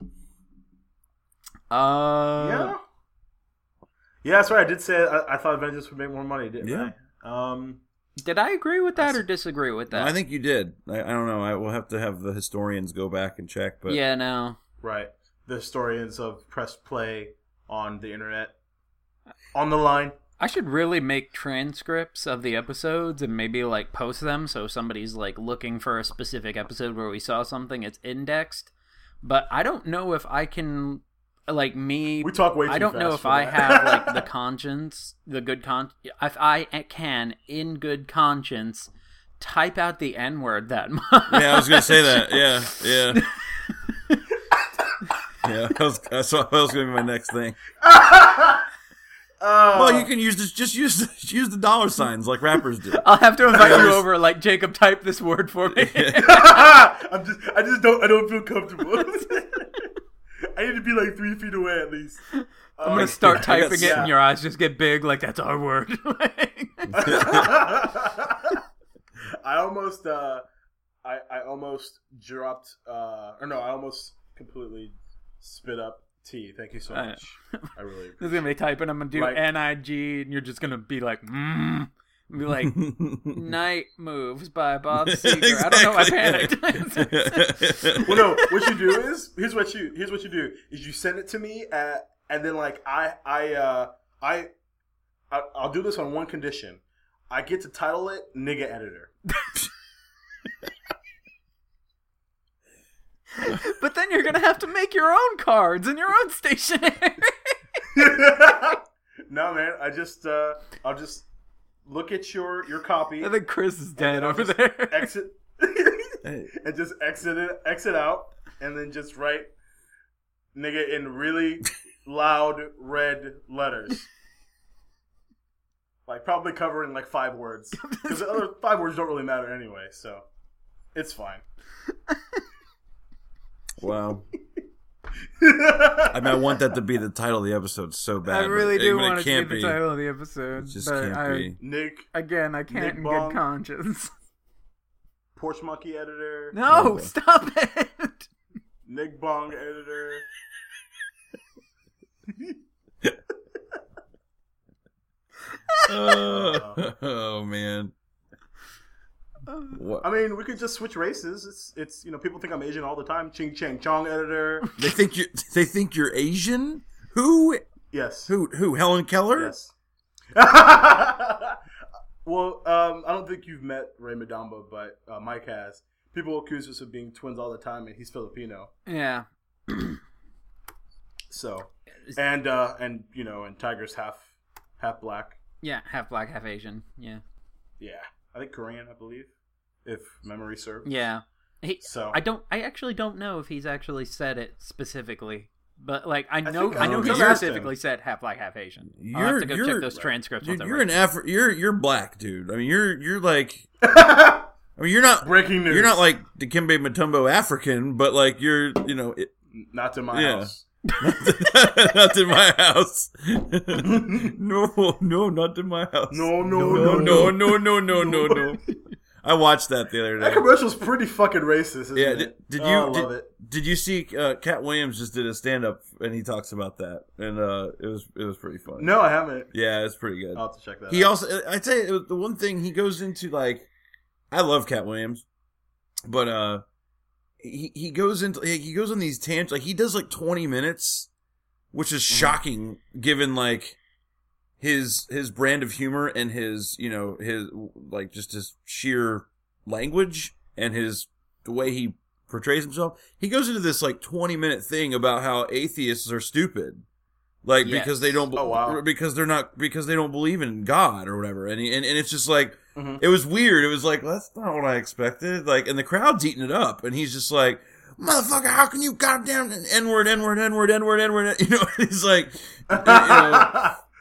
Yeah, that's right. I did say I thought Avengers would make more money, didn't I? Did I agree with that or disagree with that? No, I think you did. I don't know. I will have to have the historians go back and check. But yeah, no. Right. The historians of press play on the internet. On the line. I should really make transcripts of the episodes and maybe like post them so somebody's like looking for a specific episode where we saw something, it's indexed. But I don't know if I can, like me. We talk way too I don't fast know if for I that. have like the conscience, if I can, in good conscience, type out the N-word that much. Yeah, I was gonna say that. Yeah. Yeah, that was gonna be my next thing. Well, you can use use the dollar signs like rappers do. I'll have to invite you over, like, Jacob, type this word for me. I don't feel comfortable. I need to be like 3 feet away at least. I'm gonna start typing it, yeah. and your eyes just get big, like that's our word. I almost dropped, I almost completely spit up tea. Thank you so much. I really appreciate it. This is gonna be typing. I'm gonna do NIG, and you're just gonna be like, Be like, Night Moves by Bob Seger. Exactly. I don't know. I panicked. Well, no. What you do is here's what you do is you send it to me and then like I'll do this on one condition. I get to title it Nigga Editor. But then you're gonna have to make your own cards and your own stationery. No, man. I'll just look at your copy. I think Chris is dead over there. Exit and just exit out, and then just write nigga in really loud red letters. Like probably covering like 5 words. Because the other 5 words don't really matter anyway, so it's fine. Wow. I mean, I want that to be the title of the episode so bad. I really do but want it to be the title of the episode. It just but can't be. Nick. Again, I can't Nick in Bong. good conscience. Porch Monkey Editor. No, stop it. Nick Bong Editor. Oh man. What? I mean, we could just switch races. It's people think I'm Asian all the time. Ching Chang Chong Editor. They think you're Asian? Who? Yes. Who? Helen Keller? Yes. Well, I don't think you've met Ray Madamba, but Mike has. People accuse us of being twins all the time, and he's Filipino. Yeah. So, and Tiger's half black. Yeah, half black, half Asian. Yeah. Yeah, I think Korean, I believe, if memory serves. Yeah. So I actually don't know if he's actually said it specifically. But like I know think he so. specifically said half black, half Asian. I'll have to go check those transcripts. Dude, once I you're read them. you're black, dude. I mean, you're like. I mean, you're not breaking news. You're not like Dikembe Mutombo African, but like you're, not to my house. Not in my house. No, not in my house. No. I watched that the other day. That commercial's pretty fucking racist, isn't it? I love it. Did you see Cat Williams just did a stand up and he talks about that, and it was pretty funny. No, I haven't. Yeah, it's pretty good. I'll have to check that out. He also, I'd say the one thing he goes into, like, I love Cat Williams, but he goes on these tangents. Like, he does like 20 minutes, which is shocking given like his brand of humor and his his like just his sheer language and the way he portrays himself. He goes into this like 20-minute thing about how atheists are stupid. Like, yes. because they don't, because they don't believe in God or whatever. And it's just like, It was weird. It was like, well, that's not what I expected. Like, and the crowd's eating it up. And he's just like, motherfucker, how can you goddamn N-word. He's like,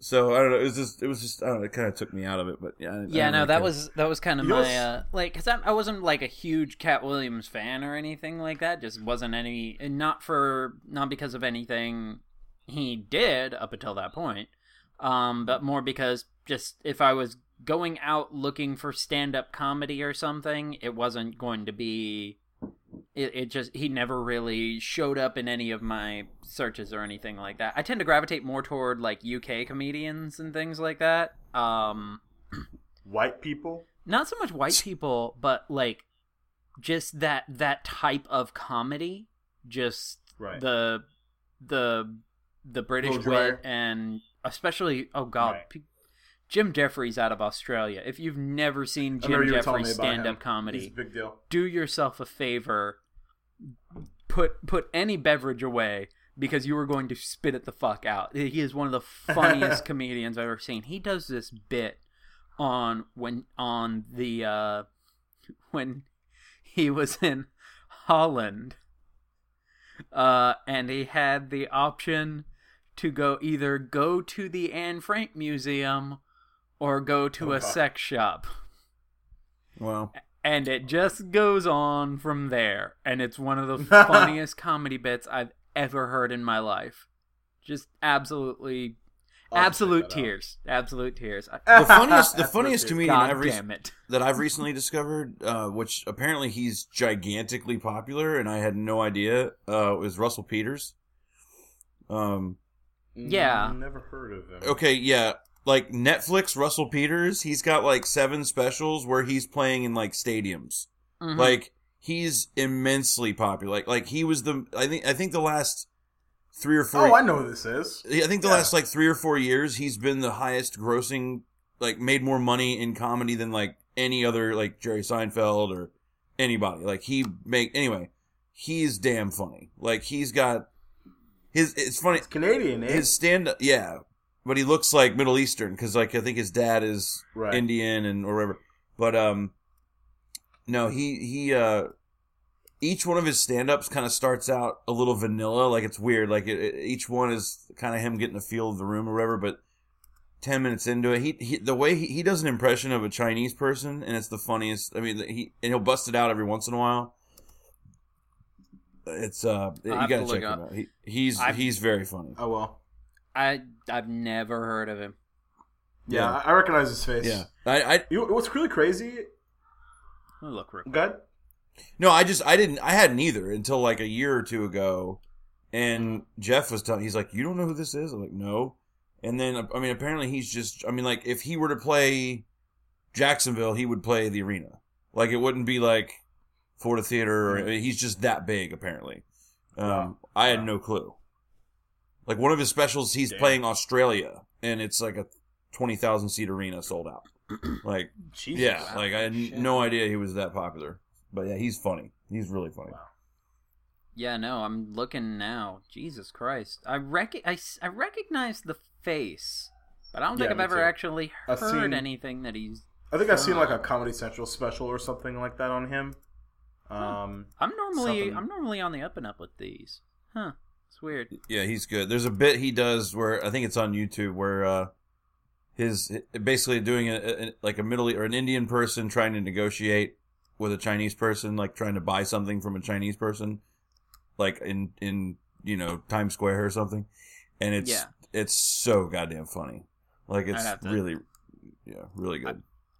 So I don't know. It was just I don't know. It kind of took me out of it, but yeah. Yeah, no, that was kind of You know my like, because I wasn't like a huge Cat Williams fan or anything like that. Just wasn't any, and not because of anything he did up until that point, but more because just if I was going out looking for stand-up comedy or something, it wasn't going to be. It just, he never really showed up in any of my searches or anything like that. I tend to gravitate more toward like UK comedians and things like that. White people? Not so much white people, but like just that type of comedy. Just Right. the British Little dry. wit, and especially, oh god, Right. Jim Jeffries out of Australia. If you've never seen I remember Jim you were telling me Jeffries about him. stand-up He's a comedy, big deal. do yourself a favor. Put any beverage away, because you are going to spit it the fuck out. He is one of the funniest comedians I've ever seen. He does this bit when he was in Holland, and he had the option to either go to the Anne Frank Museum or go to a sex shop. Wow. And it just goes on from there. And it's one of the funniest comedy bits I've ever heard in my life. Just absolute tears. Absolute tears. The funniest comedian God damn it. that I've recently discovered, which apparently he's gigantically popular, and I had no idea, was Russell Peters. Yeah. Never heard of him. Okay, yeah. Like Netflix, Russell Peters, he's got like 7 specials where he's playing in like stadiums. Mhm. Like he's immensely popular. Like he was I think the last 3 or 4 Oh, I know who this is. I think the last like 3 or 4 years he's been the highest grossing, like made more money in comedy than like any other, like Jerry Seinfeld or anybody. Like anyway, he's damn funny. Like he's got it's funny. It's Canadian, eh? His stand-up, yeah, but he looks like Middle Eastern because, like, I think his dad is Right. Indian and or whatever. But no, he each one of his stand-ups kind of starts out a little vanilla, like it's weird. Like each one is kind of him getting a feel of the room or whatever. But 10 minutes into it, the way he does an impression of a Chinese person, and it's the funniest. I mean, he'll bust it out every once in a while. It's you have to gotta look check him up. out. He's very funny. Oh, well. I've never heard of him. Yeah, Yeah. I recognize his face. Yeah, I You know, what's really crazy? Let me look real quick. Good. no, I hadn't either until like a year or two ago, and Jeff was telling, he's like, you don't know who this is? I'm like, no. And then, I mean, apparently he's just, I mean, like, if he were to play Jacksonville, he would play the arena. Like, it wouldn't be like Florida Theater, or, I mean, he's just that big, apparently. Wow. I had no clue. Like, one of his specials, he's playing Australia, and it's like a 20,000 seat arena sold out. Like, Jesus. yeah, Wow. like, I had no idea he was that popular. But yeah, he's funny. He's really funny. Wow. Yeah, no, I'm looking now. Jesus Christ. I recognize the face, but I don't think Yeah, I've me ever too. actually I've heard seen- anything that he's... I think I've seen like a Comedy Central special or something like that on him. I'm normally something- on the up and up with these. Huh. It's weird. Yeah, he's good. There's a bit he does where I think it's on YouTube where his basically doing like a Middle or an Indian person trying to negotiate with a Chinese person, like trying to buy something from a Chinese person, like in Times Square or something, and it's so goddamn funny. Like it's really good.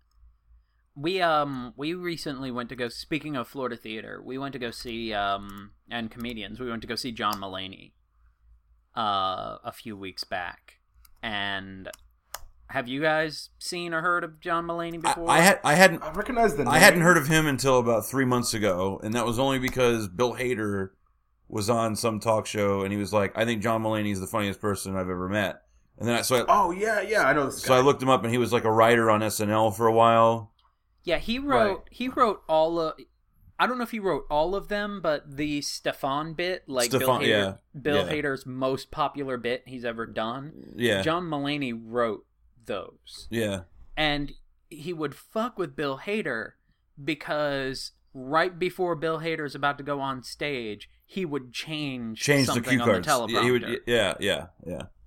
We recently went to go, speaking of Florida Theater, we went to go see and comedians. We went to go see John Mulaney a few weeks back. And have you guys seen or heard of John Mulaney before? I hadn't I recognize the name. I hadn't heard of him until about 3 months ago, and that was only because Bill Hader was on some talk show, and he was like, "I think John Mulaney is the funniest person I've ever met." And then Oh yeah, I know this guy. so I looked him up, and he was like a writer on SNL for a while. Yeah, he wrote all of... I don't know if he wrote all of them, but the Stefan bit, like Bill Hader's most popular bit he's ever done, Yeah, John Mulaney wrote those. yeah, And he would fuck with Bill Hader because right before Bill Hader's about to go on stage, he would change the something cue on the cards. teleprompter. Yeah, he would. Yeah.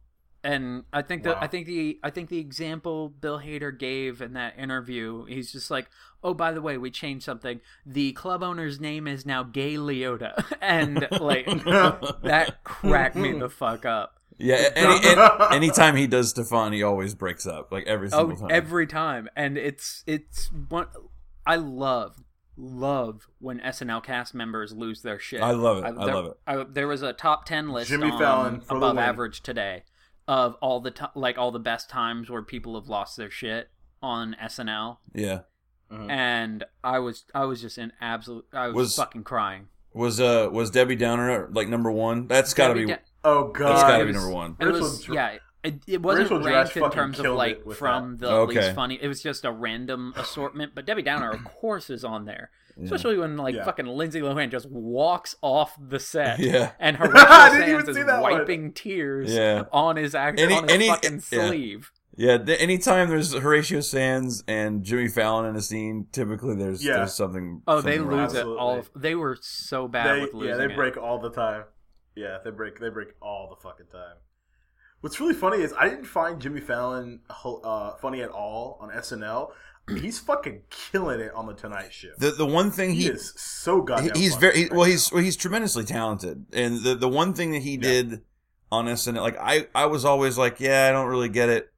And I think Wow. I think the example Bill Hader gave in that interview, he's just like, oh, by the way, we changed something. The club owner's name is now Gay Liotta, and like that cracked me the fuck up. Yeah, anytime he does Stefan, he always breaks up, like every single time. Every time, and it's one I love when SNL cast members lose their shit. I love it. I love it. There was a top 10 list Jimmy on Fallon for the Above win. Average today of all the all the best times where people have lost their shit on SNL, Yeah. and I was just in absolute. I was fucking crying. Was Debbie Downer like number one? That's got to be. Oh god, That's got to it be was- number one. It was It wasn't Rachel Dratch ranked in fucking terms of killed like it with from that. the Okay. least funny. It was just a random assortment. But Debbie Downer, of course, is on there. Especially when like Yeah. fucking Lindsay Lohan just walks off the set, Yeah. and I Horatio didn't even Sands see is that one. wiping tears Yeah. on his Any- fucking yeah. sleeve. Yeah, anytime there's Horatio Sands and Jimmy Fallon in a scene, typically there's something. Oh, they something wrong. lose it Absolutely. all. They were so bad with losing they it. break all the time. Yeah, they break all the fucking time. What's really funny is I didn't find Jimmy Fallon funny at all on SNL. He's fucking killing it on the Tonight Show. The one thing He is so goddamn. he's funny very right now. he's tremendously talented, and the one thing that he did on SNL, like I was always like, yeah, I don't really get it,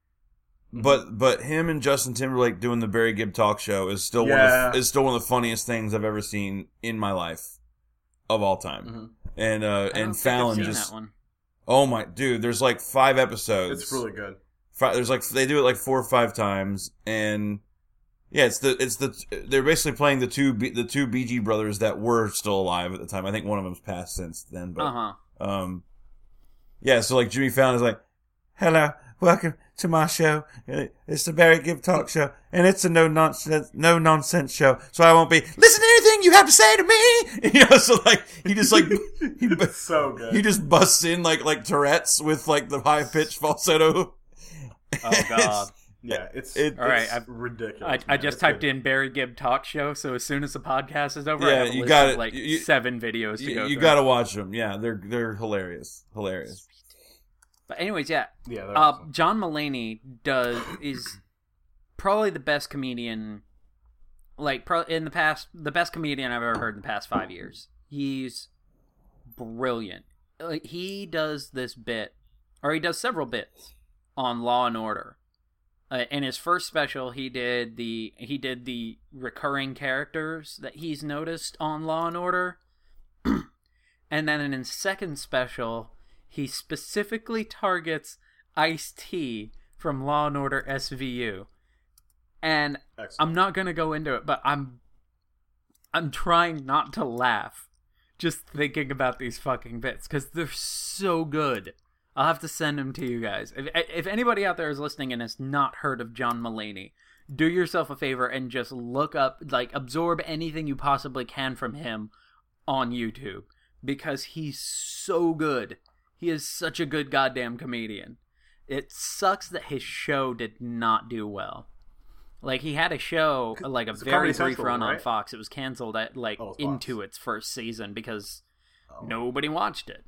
but him and Justin Timberlake doing the Barry Gibb talk show is still one of the funniest things I've ever seen in my life of all time, and I don't think I've Fallon seen just that one. oh my dude, there's like 5 episodes. It's really good. There's like they do it like 4 or 5 times, and yeah, they're basically playing the two BG brothers that were still alive at the time. I think one of them's passed since then, but yeah. So like Jimmy Fallon is like, "Hello, welcome to my show. It's the Barry Gibb Talk Show, and it's a no nonsense show. So I won't be listen to anything you have to say to me." You know, so like he just like It's so good. he just busts in like Tourette's with like the high pitched falsetto. Oh god. Yeah, it's All right, it's ridiculous. I just typed in Barry Gibb talk show, so as soon as the podcast is over, Yeah, I have a you list got of it. like You- 7 videos to go You through. got to watch them. Yeah, they're hilarious. But anyways, yeah. Yeah, they're awesome. John Mulaney is probably the best comedian, like in the best comedian I've ever heard in the past 5 years. He's brilliant. Like, he does this bit, or he does several bits on Law and Order. In his first special, he did the recurring characters that he's noticed on Law and Order, and then in his second special, he specifically targets Ice-T from Law and Order SVU. And Excellent. I'm not gonna go into it, but I'm trying not to laugh just thinking about these fucking bits because they're so good. I'll have to send them to you guys. If anybody out there is listening and has not heard of John Mulaney, do yourself a favor and just look up, like, absorb anything you possibly can from him on YouTube because he's so good. He is such a good goddamn comedian. It sucks that his show did not do well. Like, he had a show, like a It's a very Comedy brief Central, run on right? Fox. It was canceled at, like, Oh, Fox. into its first season because nobody watched it.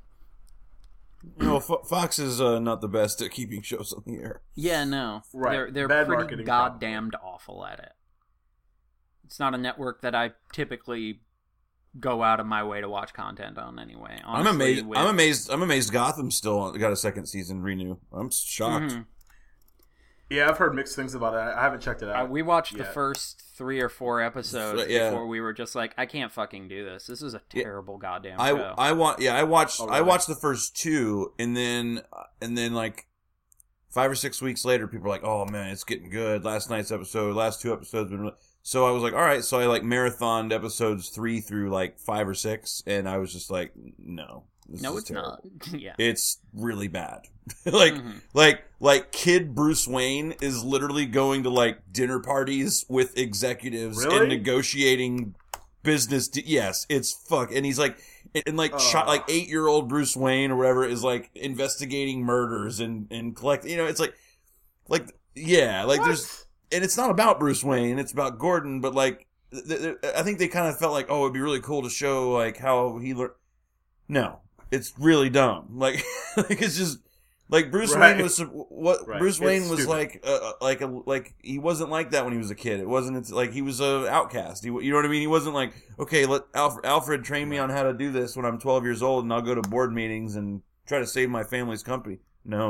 No, Fox is not the best at keeping shows on the air. Yeah, no. Right. They're Bad pretty marketing, goddamned awful at it. It's not a network that I typically go out of my way to watch content on anyway. I'm Honestly, amazed. I'm amazed. Gotham still got a second season renew. I'm shocked. Mhm. Yeah, I've heard mixed things about it. I haven't checked it out. We watched the yet. first 3 or 4 episodes Yeah. before we were just like, I can't fucking do this. This is a terrible goddamn I show. I watched Oh, I really? watched the first 2 and then like 5 or 6 weeks later people were like, "Oh man, it's getting good. Last 2 episodes been really-" So I was like, "All right." So I like marathoned episodes 3 through like 5 or 6 and I was just like, "No. This no, is it's terrible. not. Yeah. It's really bad." like Kid Bruce Wayne is literally going to like dinner parties with executives and Really? negotiating business. Yes, it's fuck. And he's like, and like shot like 8-year-old Bruce Wayne or whatever is like investigating murders and collect. You know, it's like yeah, like there's, and it's not about Bruce Wayne. It's about Gordon. But like, I think they kind of felt like, oh, it'd be really cool to show like how he learned. No. It's really dumb. Like it's just Like Bruce Right. Wayne was what Right. Bruce Wayne It's was stupid. like he wasn't like that when he was a kid. It wasn't like he was a outcast. You know what I mean? He wasn't like, okay, let Alfred train me on how to do this when I'm 12 years old and I'll go to board meetings and try to save my family's company. No.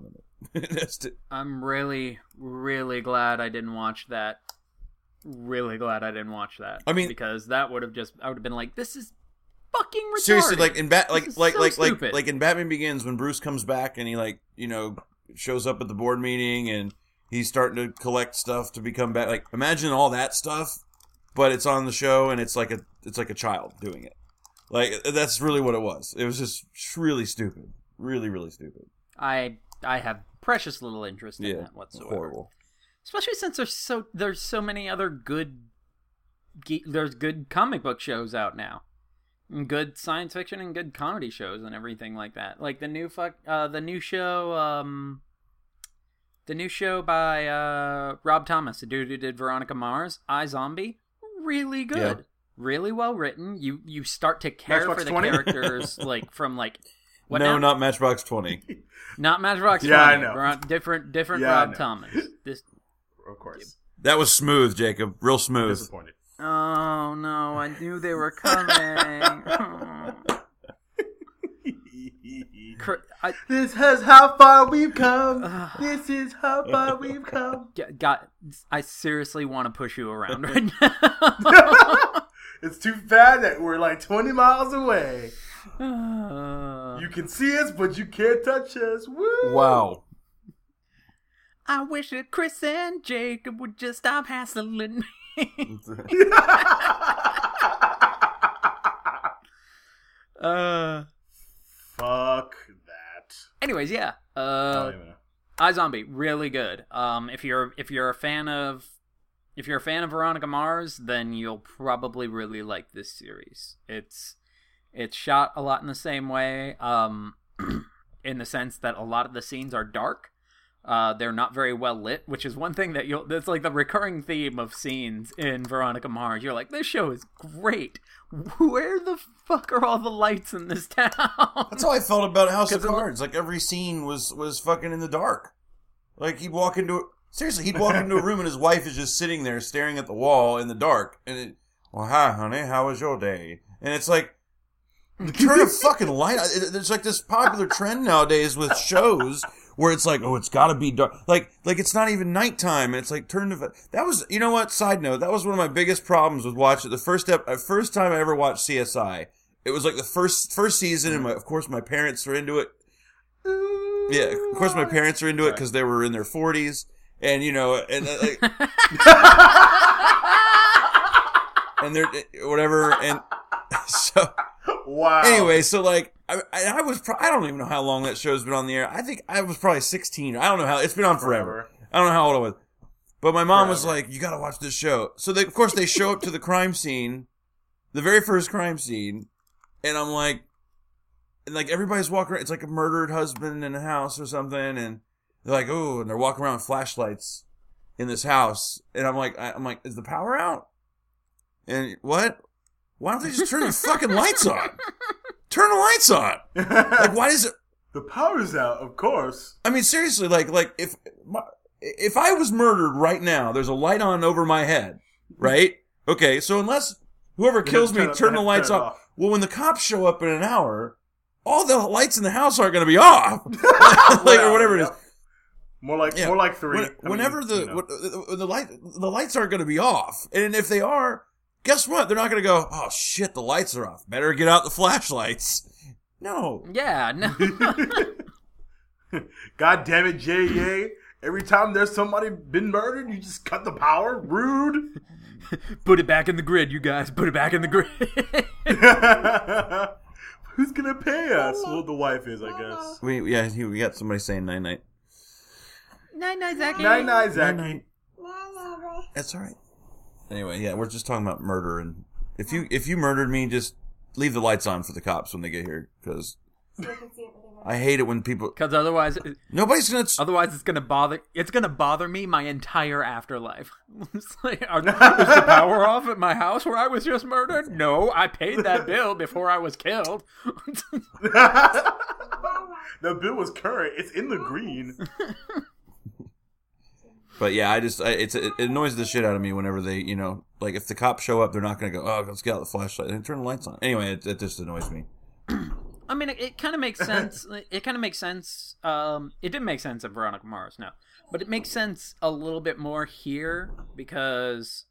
I'm really, really glad I didn't watch that. Really glad I didn't watch that. I mean, because that would have been like, this is fucking retarded. seriously, like in stupid. like in Batman Begins, when Bruce comes back and he shows up at the board meeting and he's starting to collect stuff to become Bat. Like, imagine all that stuff, but it's on the show and it's like a child doing it. Like, that's really what it was. It was just really stupid, really, really stupid. I have precious little interest in that whatsoever. Horrible. Especially since there's so many other there's good comic book shows out now, and good science fiction and good comedy shows and everything like that. Like the new show by Rob Thomas, the dude who did Veronica Mars, iZombie, really good, really well written. You start to care Matchbox for the 20? characters from what No, now? not Matchbox 20. Not Matchbox 20. Yeah, I know. Different Yeah, I Rob know. Thomas. This. Of course. That was smooth, Jacob. Real smooth. Disappointed. Oh no! I knew they were coming. This is how far we've come. This is how far we've come. I seriously want to push you around right now. It's too bad that we're like 20 miles away. Uh, You can see us, but you can't touch us. Woo! Wow. I wish that Chris and Jacob would just stop hassling me. Fuck that. Anyways, yeah. I don't even know. iZombie, really good. If you're a fan of Veronica Mars, then you'll probably really like this series. It's shot a lot in the same way, in the sense that a lot of the scenes are dark. They're not very well lit, which is one thing that's like the recurring theme of scenes in Veronica Mars. You're like, this show is great. Where the fuck are all the lights in this town? That's how I felt about House of Cards. Like, every scene was fucking in the dark. Like, he'd walk into a room and his wife is just sitting there staring at the wall in the dark. And well, hi, honey, how was your day? And it's like, turn a fucking light on. There's like this popular trend nowadays with shows where it's like, oh, it's gotta be dark. Like it's not even nighttime, and it's like, that was, you know what, side note, that was one of my biggest problems with watching the first time I ever watched CSI. It was like the first season, and of course my parents were into it. Yeah, of course my parents are into it because they were in their 40s, and and they're whatever, and so. Wow. Anyway, so like, I don't even know how long that show's been on the air. I think I was probably 16. I don't know how, it's been on forever. I don't know how old I was. But my mom was like, you gotta watch this show. So of course they show up to the crime scene, the very first crime scene, and I'm like, everybody's walking around, it's like a murdered husband in a house or something, and they're like, oh, and they're walking around with flashlights in this house, and I'm like, is the power out? And what? Why don't they just turn the fucking lights on? Turn the lights on. Like, why is it? The power's out, of course. I mean, seriously, like if I was murdered right now, there's a light on over my head, right? Okay, so unless whoever kills me turn the lights off. Well, when the cops show up in an hour, all the lights in the house aren't going to be off, or whatever it is. More like 3. Whenever the lights aren't going to be off, and if they are. Guess what? They're not going to go, oh shit, the lights are off. Better get out the flashlights. No. Yeah, no. God damn it, J.A. Every time there's somebody been murdered, you just cut the power? Rude. Put it back in the grid, you guys. Put it back in the grid. Who's going to pay us? Well, the wife is, I guess. We got somebody saying night-night. Night-night, Zachy. Night-night, Zachy. That's all right. Anyway, yeah, we're just talking about murder, and if you murdered me, just leave the lights on for the cops when they get here, because I hate it when people. Because otherwise, nobody's gonna. Otherwise, it's gonna bother me my entire afterlife. It's like, is the power off at my house where I was just murdered? No, I paid that bill before I was killed. The bill was current. It's in the green. But yeah, it annoys the shit out of me whenever they, like if the cops show up, they're not going to go, oh, let's get out the flashlight and turn the lights on. Anyway, it just annoys me. I mean, it kind of makes sense. It kind of makes sense. It didn't make sense in Veronica Mars, no. But it makes sense a little bit more here because,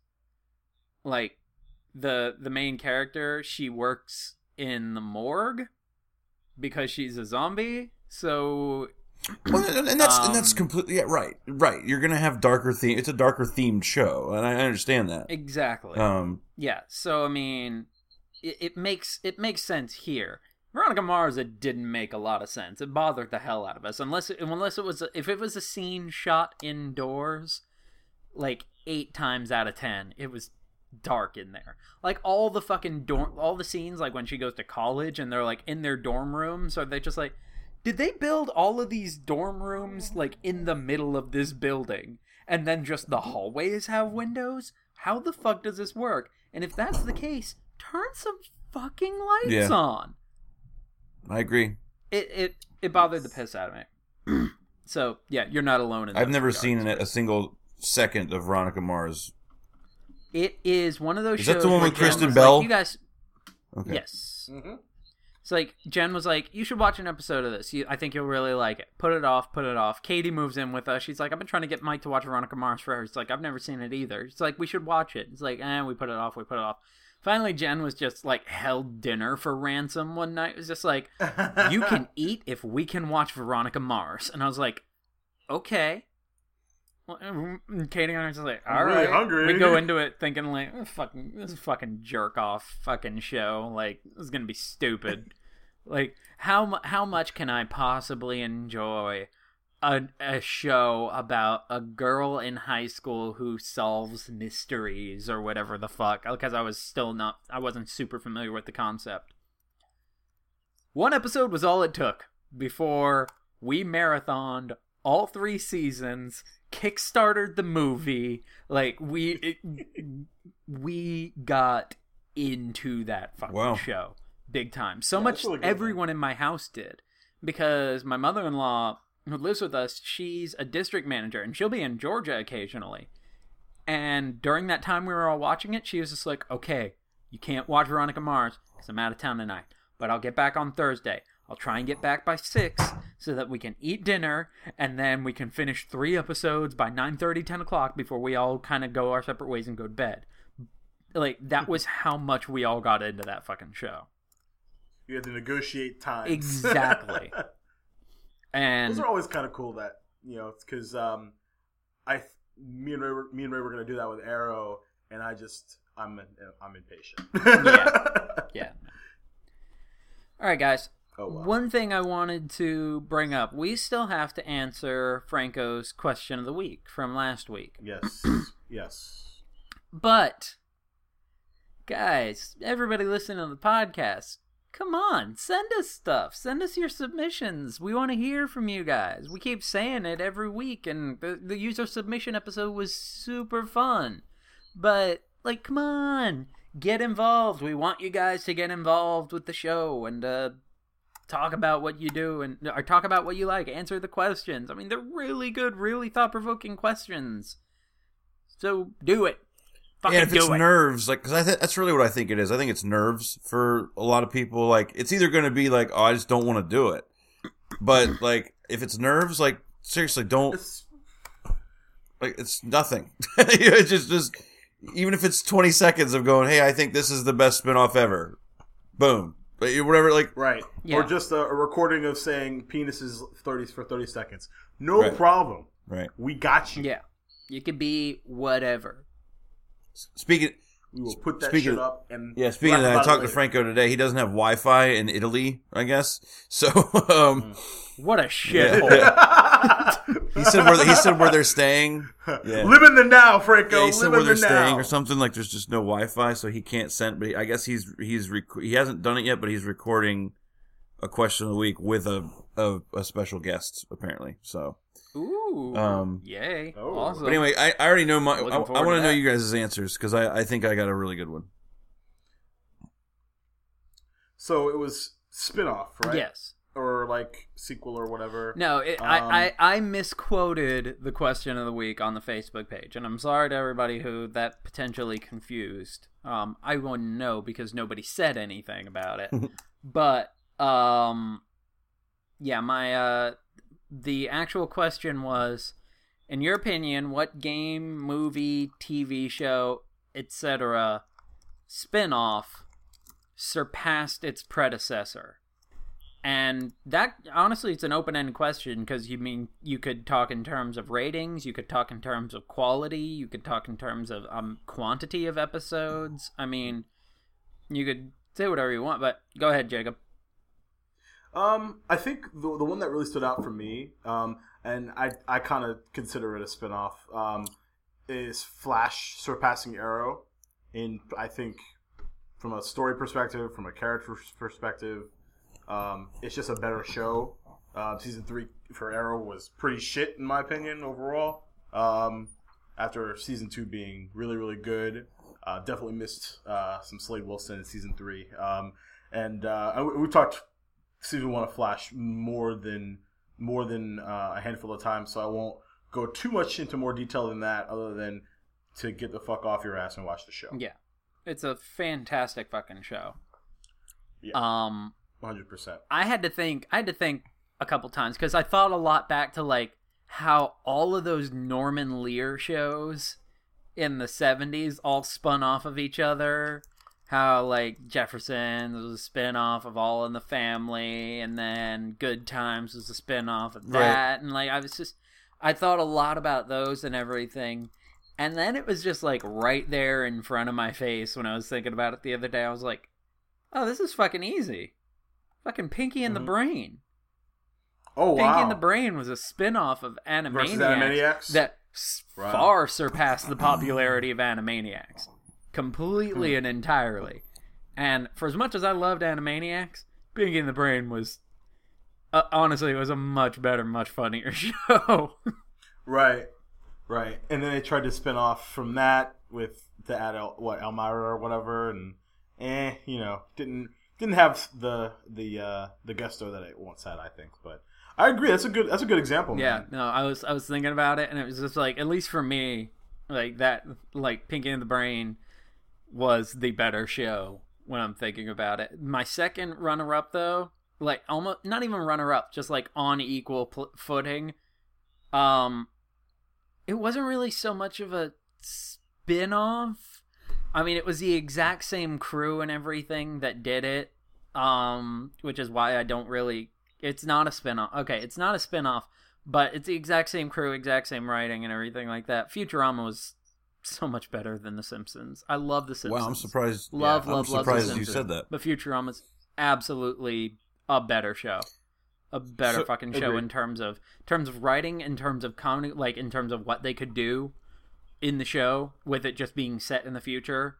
like, the main character, she works in the morgue because she's a zombie. So... Well, and that's completely right. You're gonna have darker theme. It's a darker themed show, and I understand that exactly. Yeah. So I mean, it makes sense here. Veronica Mars, it didn't make a lot of sense. It bothered the hell out of us. Unless it was if it was a scene shot indoors, like 8 times out of 10, it was dark in there. Like all the fucking all the scenes, like when she goes to college and they're like in their dorm rooms, or they just like. Did they build all of these dorm rooms, like, in the middle of this building, and then just the hallways have windows? How the fuck does this work? And if that's the case, turn some fucking lights on. I agree. It bothered the piss out of me. So, yeah, you're not alone in that. I've never seen a single second of Veronica Mars. It is one of those shows... Is that the one with Kristen Bell? Like, you guys... Okay. Yes. Mm-hmm. It's like, Jen was like, you should watch an episode of this. I think you'll really like it. Put it off. Katie moves in with us. She's like, I've been trying to get Mike to watch Veronica Mars forever. It's like, I've never seen it either. It's like, we should watch it. It's like, we put it off. Finally, Jen was just like, held dinner for ransom one night. It was just like, you can eat if we can watch Veronica Mars. And I was like, okay. Well, Katie and I are just like, all right. Really hungry. We go into it thinking like, this is fucking jerk off fucking show. Like, this is gonna be stupid. Like, how much can I possibly enjoy a show about a girl in high school who solves mysteries or whatever the fuck? Because I wasn't super familiar with the concept. One episode was all it took before we marathoned all 3 seasons. Kickstarted the movie. Like, we got into that fucking show big time. So much really everyone in my house did, because my mother-in-law who lives with us, she's a district manager and she'll be in Georgia occasionally. And during that time we were all watching it, she was just like, okay, you can't watch Veronica Mars because I'm out of town tonight, but I'll get back on Thursday. I'll try and get back by 6 so that we can eat dinner, and then we can finish 3 episodes by 9:30, 10 o'clock before we all kind of go our separate ways and go to bed. Like, that was how much we all got into that fucking show. You had to negotiate times. Exactly. And those are always kind of cool that, it's because me and Ray were going to do that with Arrow, and I'm impatient. Yeah. All right, guys. Oh, wow. One thing I wanted to bring up. We still have to answer Franco's question of the week from last week. Yes. But, guys, everybody listening to the podcast, come on, send us stuff. Send us your submissions. We want to hear from you guys. We keep saying it every week, and the user submission episode was super fun. But, like, come on, get involved. We want you guys to get involved with the show and talk about what you do or talk about what you like. Answer the questions. I mean, they're really good, really thought-provoking questions. So do it. Fucking if it's nerves, like, because that's really what I think it is. I think it's nerves for a lot of people. Like, it's either going to be like, oh, I just don't want to do it. But, like, if it's nerves, like, seriously, don't. Like, it's nothing. It's just, even if it's 20 seconds of going, hey, I think this is the best spinoff ever. Boom. Whatever, like. Right. Yeah. Or just a recording of saying penises for 30 seconds. No right. problem. Right. We got you. Yeah. You could be whatever. We will put that shit up. And speaking of that, I talked to Franco today. He doesn't have Wi-Fi in Italy, I guess. So, what a shithole. Yeah. He said where they're staying. Yeah. Live in the now, Franco. Yeah, he said where they're staying or something. Like, there's just no Wi-Fi, so he can't send. But I guess he hasn't done it yet, but he's recording a question of the week with a special guest apparently. So. Ooh! Yay! Oh. Awesome. But anyway, I already know I want to know you guys' answers because I think I got a really good one. So it was spinoff, right? Yes. or like sequel or whatever. No, I misquoted the question of the week on the Facebook page, and I'm sorry to everybody who that potentially confused. I wouldn't know because nobody said anything about it. But yeah, the actual question was, in your opinion, what game, movie, TV show, etc. spin-off surpassed its predecessor? And that, honestly, it's an open-ended question, because you could talk in terms of ratings, you could talk in terms of quality, you could talk in terms of quantity of episodes. I mean, you could say whatever you want, but go ahead, Jacob. I think the one that really stood out for me, and I kind of consider it a spinoff, is Flash surpassing Arrow. I think from a story perspective, from a character perspective, it's just a better show. Season 3 for Arrow was pretty shit in my opinion overall. After season 2 being really, really good, definitely missed some Slade Wilson in season 3. And we talked season 1 of Flash more than a handful of times, so I won't go too much into more detail than that, other than to get the fuck off your ass and watch the show. Yeah, it's a fantastic fucking show. Yeah. 100%. I had to think a couple times, because I thought a lot back to like how all of those Norman Lear shows in the 70s all spun off of each other. How like Jefferson was a spin-off of All in the Family, and then Good Times was a spin-off of that. Right. And like I thought a lot about those and everything. And then it was just like right there in front of my face when I was thinking about it the other day. I was like, oh, this is fucking easy. Fucking Pinky and the Brain. Oh, wow. Pinky and the Brain was a spin-off of Animaniacs that far surpassed the popularity of Animaniacs. Completely and entirely. And for as much as I loved Animaniacs, Pinky and the Brain was... honestly, it was a much better, much funnier show. Right. And then they tried to spin off from that with the Elmira or whatever, and didn't have the gusto that it once had, I think. But I agree, that's a good example. Yeah, man. No, I was thinking about it, and it was just like, at least for me, like that, like Pinky and the Brain was the better show when I'm thinking about it. My second runner-up, though, like almost not even runner-up, just like on equal footing. It wasn't really so much of a spin-off. I mean, it was the exact same crew and everything that did it, which is why I don't really... It's not a spin-off. Okay, it's not a spin-off, but it's the exact same crew, exact same writing and everything like that. Futurama was so much better than The Simpsons. I love The Simpsons. Wow, I'm surprised. Love I'm surprised you said that. But Futurama's absolutely a better show. A better fucking show agreed. in terms of writing, in terms of comedy, like in terms of what they could do in the show with it just being set in the future.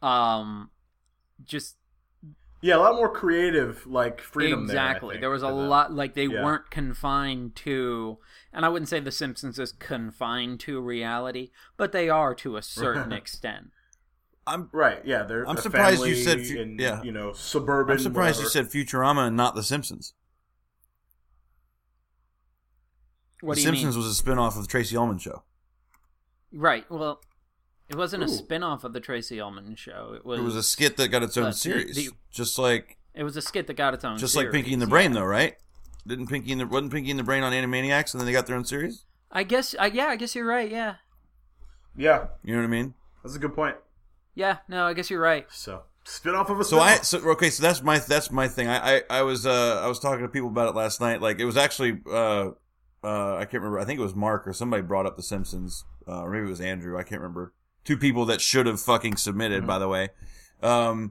Just a lot more creative, like freedom. Exactly. There was a lot, like they weren't confined to, and I wouldn't say The Simpsons is confined to reality, but they are to a certain extent. I'm surprised you said suburban. I'm surprised you said Futurama and not The Simpsons. What The do you Simpsons mean? was a spin-off of the Tracy Ullman Show. Right. Well, it wasn't a spin-off of the Tracy Ullman Show. It was a skit that got its own series. Just like... It was a skit that got its own series. Just like Pinky and the Brain, though, right? Wasn't Pinky and the Brain on Animaniacs, and then they got their own series? I guess you're right, yeah. Yeah. You know what I mean? That's a good point. Yeah, no, I guess you're right. So, spin-off of a spin-off. So that's my thing. I was talking to people about it last night. Like, it was actually... I can't remember. I think it was Mark or somebody brought up The Simpsons, or maybe it was Andrew. I can't remember. Two people that should have fucking submitted, by the way. But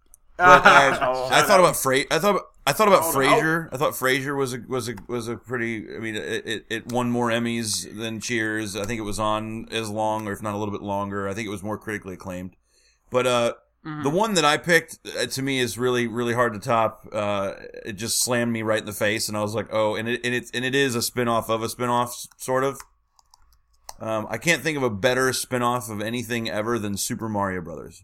I thought about Frasier. I thought Frasier was a pretty. I mean, it won more Emmys than Cheers. I think it was on as long, or if not a little bit longer. I think it was more critically acclaimed. But the one that I picked, to me, is really, really hard to top. It just slammed me right in the face, and I was like, "Oh!" And it is a spinoff of a spinoff, sort of. I can't think of a better spinoff of anything ever than Super Mario Brothers.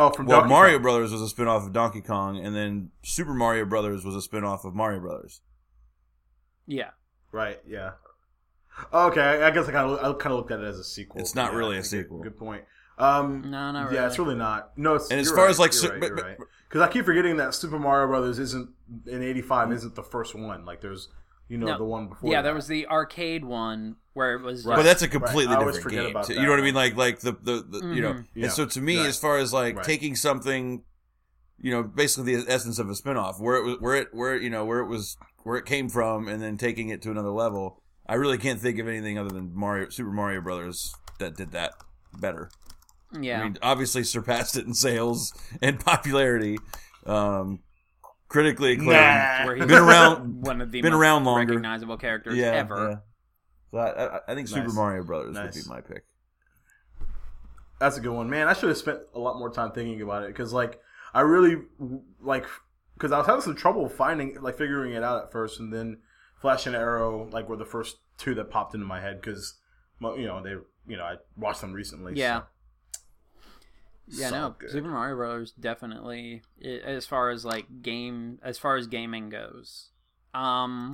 Oh, from Well, Donkey Mario Kong. Brothers was a spin-off of Donkey Kong, and then Super Mario Brothers was a spin-off of Mario Brothers. Yeah. Right. Yeah. Okay, I guess I kind of looked at it as a sequel. It's not Yeah, really a good- sequel. Good point. No, not really. Yeah, it's really not. No, it's, And as you're far right, as, like, you're right, but- you're right. Because I keep forgetting that Super Mario Brothers isn't in '85 isn't the first one. Like there's No. the one before. Yeah, that. there was the arcade one where it was. Right. But that's a completely Right. I always different forget game. about too. that You know what I one. mean? Like the you know. Yeah. And so to me, Right. as far as like Right. taking something, you know, basically the essence of a spinoff, where it came from, and then taking it to another level, I really can't think of anything other than Super Mario Brothers that did that better. Yeah. I mean, obviously surpassed it in sales and popularity. Critically acclaimed. Nah. Where he's Been around- one of the been most around longer. recognizable characters Yeah, ever. yeah. So I think Super Nice. Mario Brothers Nice. would be my pick. That's a good one, man. I should have spent a lot more time thinking about it because, like, I really like because I was having some trouble figuring it out at first, and then Flash and Arrow were the first two that popped into my head because, I watched them recently. Yeah. So. Yeah, So no, good. Super Mario Brothers definitely, as far as gaming goes. I'm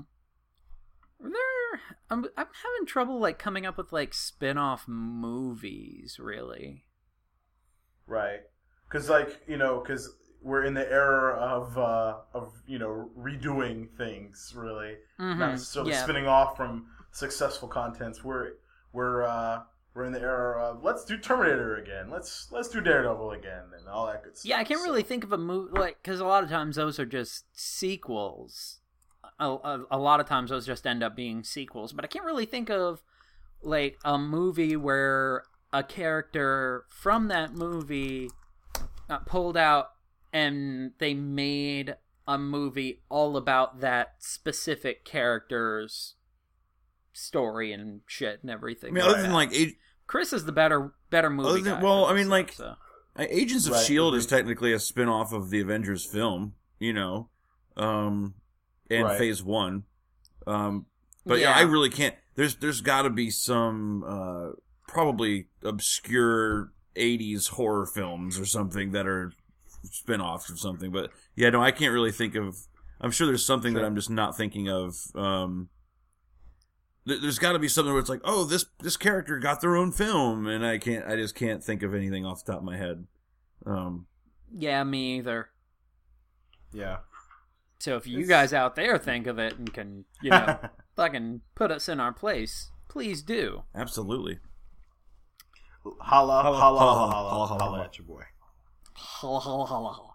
having trouble coming up with spin-off movies, really. Right, because because we're in the era of redoing things, really, not necessarily yeah. spinning off from successful contents. We're in the era of let's do Terminator again, let's do Daredevil again, and all that good stuff. Yeah, I can't really think of a movie because a lot of times those are just sequels. A lot of times those just end up being sequels, but I can't really think of a movie where a character from that movie got pulled out and they made a movie all about that specific character's story and shit and everything. I mean, other than Chris is the better movie Other than- guy. well, for I this mean, stuff, Agents of Right. S.H.I.E.L.D. is technically a spin-off of the Avengers film, and Right. Phase 1. But Yeah. I really can't. There's got to be some probably obscure 80s horror films or something that are spin-offs of something. But yeah, no, I can't really think of. I'm sure there's something that I'm just not thinking of. There's got to be something where it's like, oh, this character got their own film, and I just can't think of anything off the top of my head. yeah, me either. Yeah. So if you guys out there think of it and can, fucking put us in our place, please do. Absolutely. Holla holla at your boy. Holla, holla, holla, holla.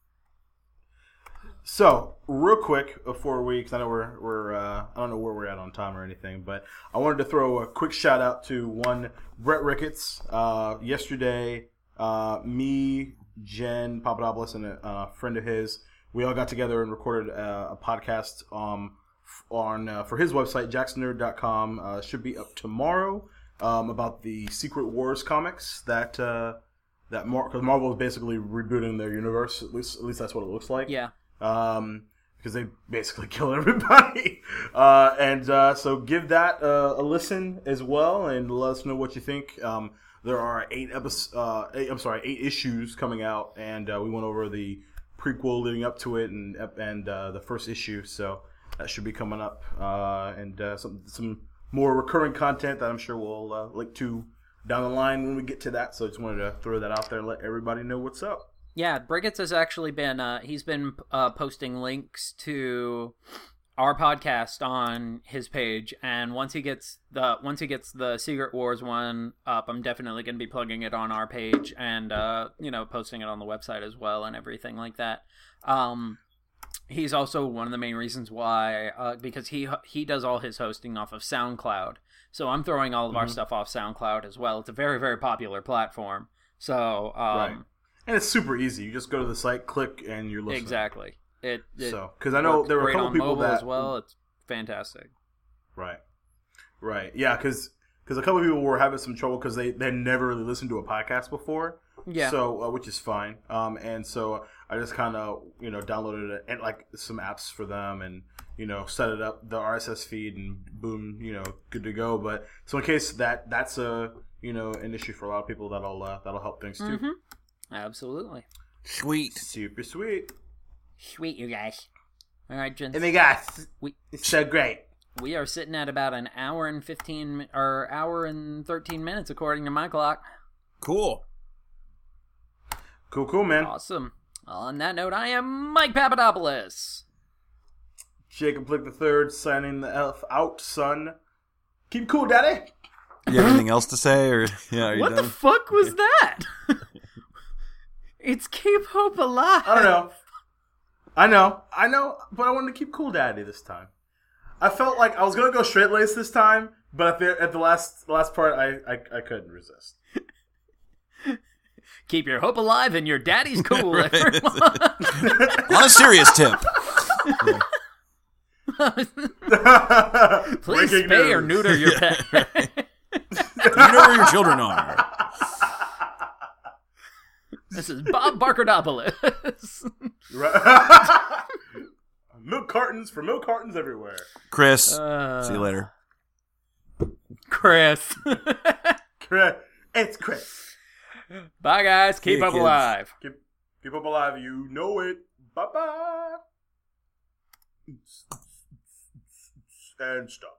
So, real quick before because I know we're I don't know where we're at on time or anything, but I wanted to throw a quick shout out to one Brett Ricketts. Yesterday, me, Jen Papadopoulos, and a friend of his, we all got together and recorded a podcast on for his website jacksonnerd.com. Should be up tomorrow about the Secret Wars comics that because Marvel is basically rebooting their universe. At least that's what it looks like. Yeah. Because they basically kill everybody. So give that a listen as well, and let us know what you think. There are 8 issues coming out, and we went over the prequel leading up to it, and the first issue. So that should be coming up, and some more recurring content that I'm sure we'll link to down the line when we get to that. So I just wanted to throw that out there and let everybody know what's up. Yeah, Brickets has actually been he's been posting links to our podcast on his page, and once he gets the Secret Wars one up, I'm definitely going to be plugging it on our page and posting it on the website as well and everything like that. He's also one of the main reasons why because he does all his hosting off of SoundCloud. So I'm throwing all of our stuff off SoundCloud as well. It's a very, very popular platform. So Right. And it's super easy. You just go to the site, click, and you're listening. exactly. It Because I know works there were a great couple on people mobile that as well. It's fantastic. Right. Yeah, because a couple of people were having some trouble because they never really listened to a podcast before. Yeah. So which is fine. And so I just kind of downloaded it and some apps for them and set it up the RSS feed and boom good to go. But so in case that's a an issue for a lot of people, that'll help things too. Mm-hmm. Absolutely. Sweet. Super sweet. Sweet, you guys. All right, gents. And they got it's so great. We are sitting at about an hour and 13 minutes, according to my clock. Cool. Cool, man. Awesome. On that note, I am Mike Papadopoulos. Jacob Blick III signing the F out, son. Keep cool, daddy. You have anything else to say, or yeah, are you What done? the fuck was that? It's Keep Hope Alive. I don't know. I know, but I wanted to keep cool, daddy this time. I felt like I was gonna go straight lace this time, but at the last part, I couldn't resist. Keep your hope alive and your daddy's cool. Right. Everyone. On a serious tip. Please Breaking spay or news. neuter your pet. You know where your children are. This is Bob Barkerdopoulos. Milk cartons for milk cartons everywhere. Chris, see you later. Chris. It's Chris. Bye, guys. See Keep you, up kids. alive. Keep up alive. You know it. Bye bye. And stop.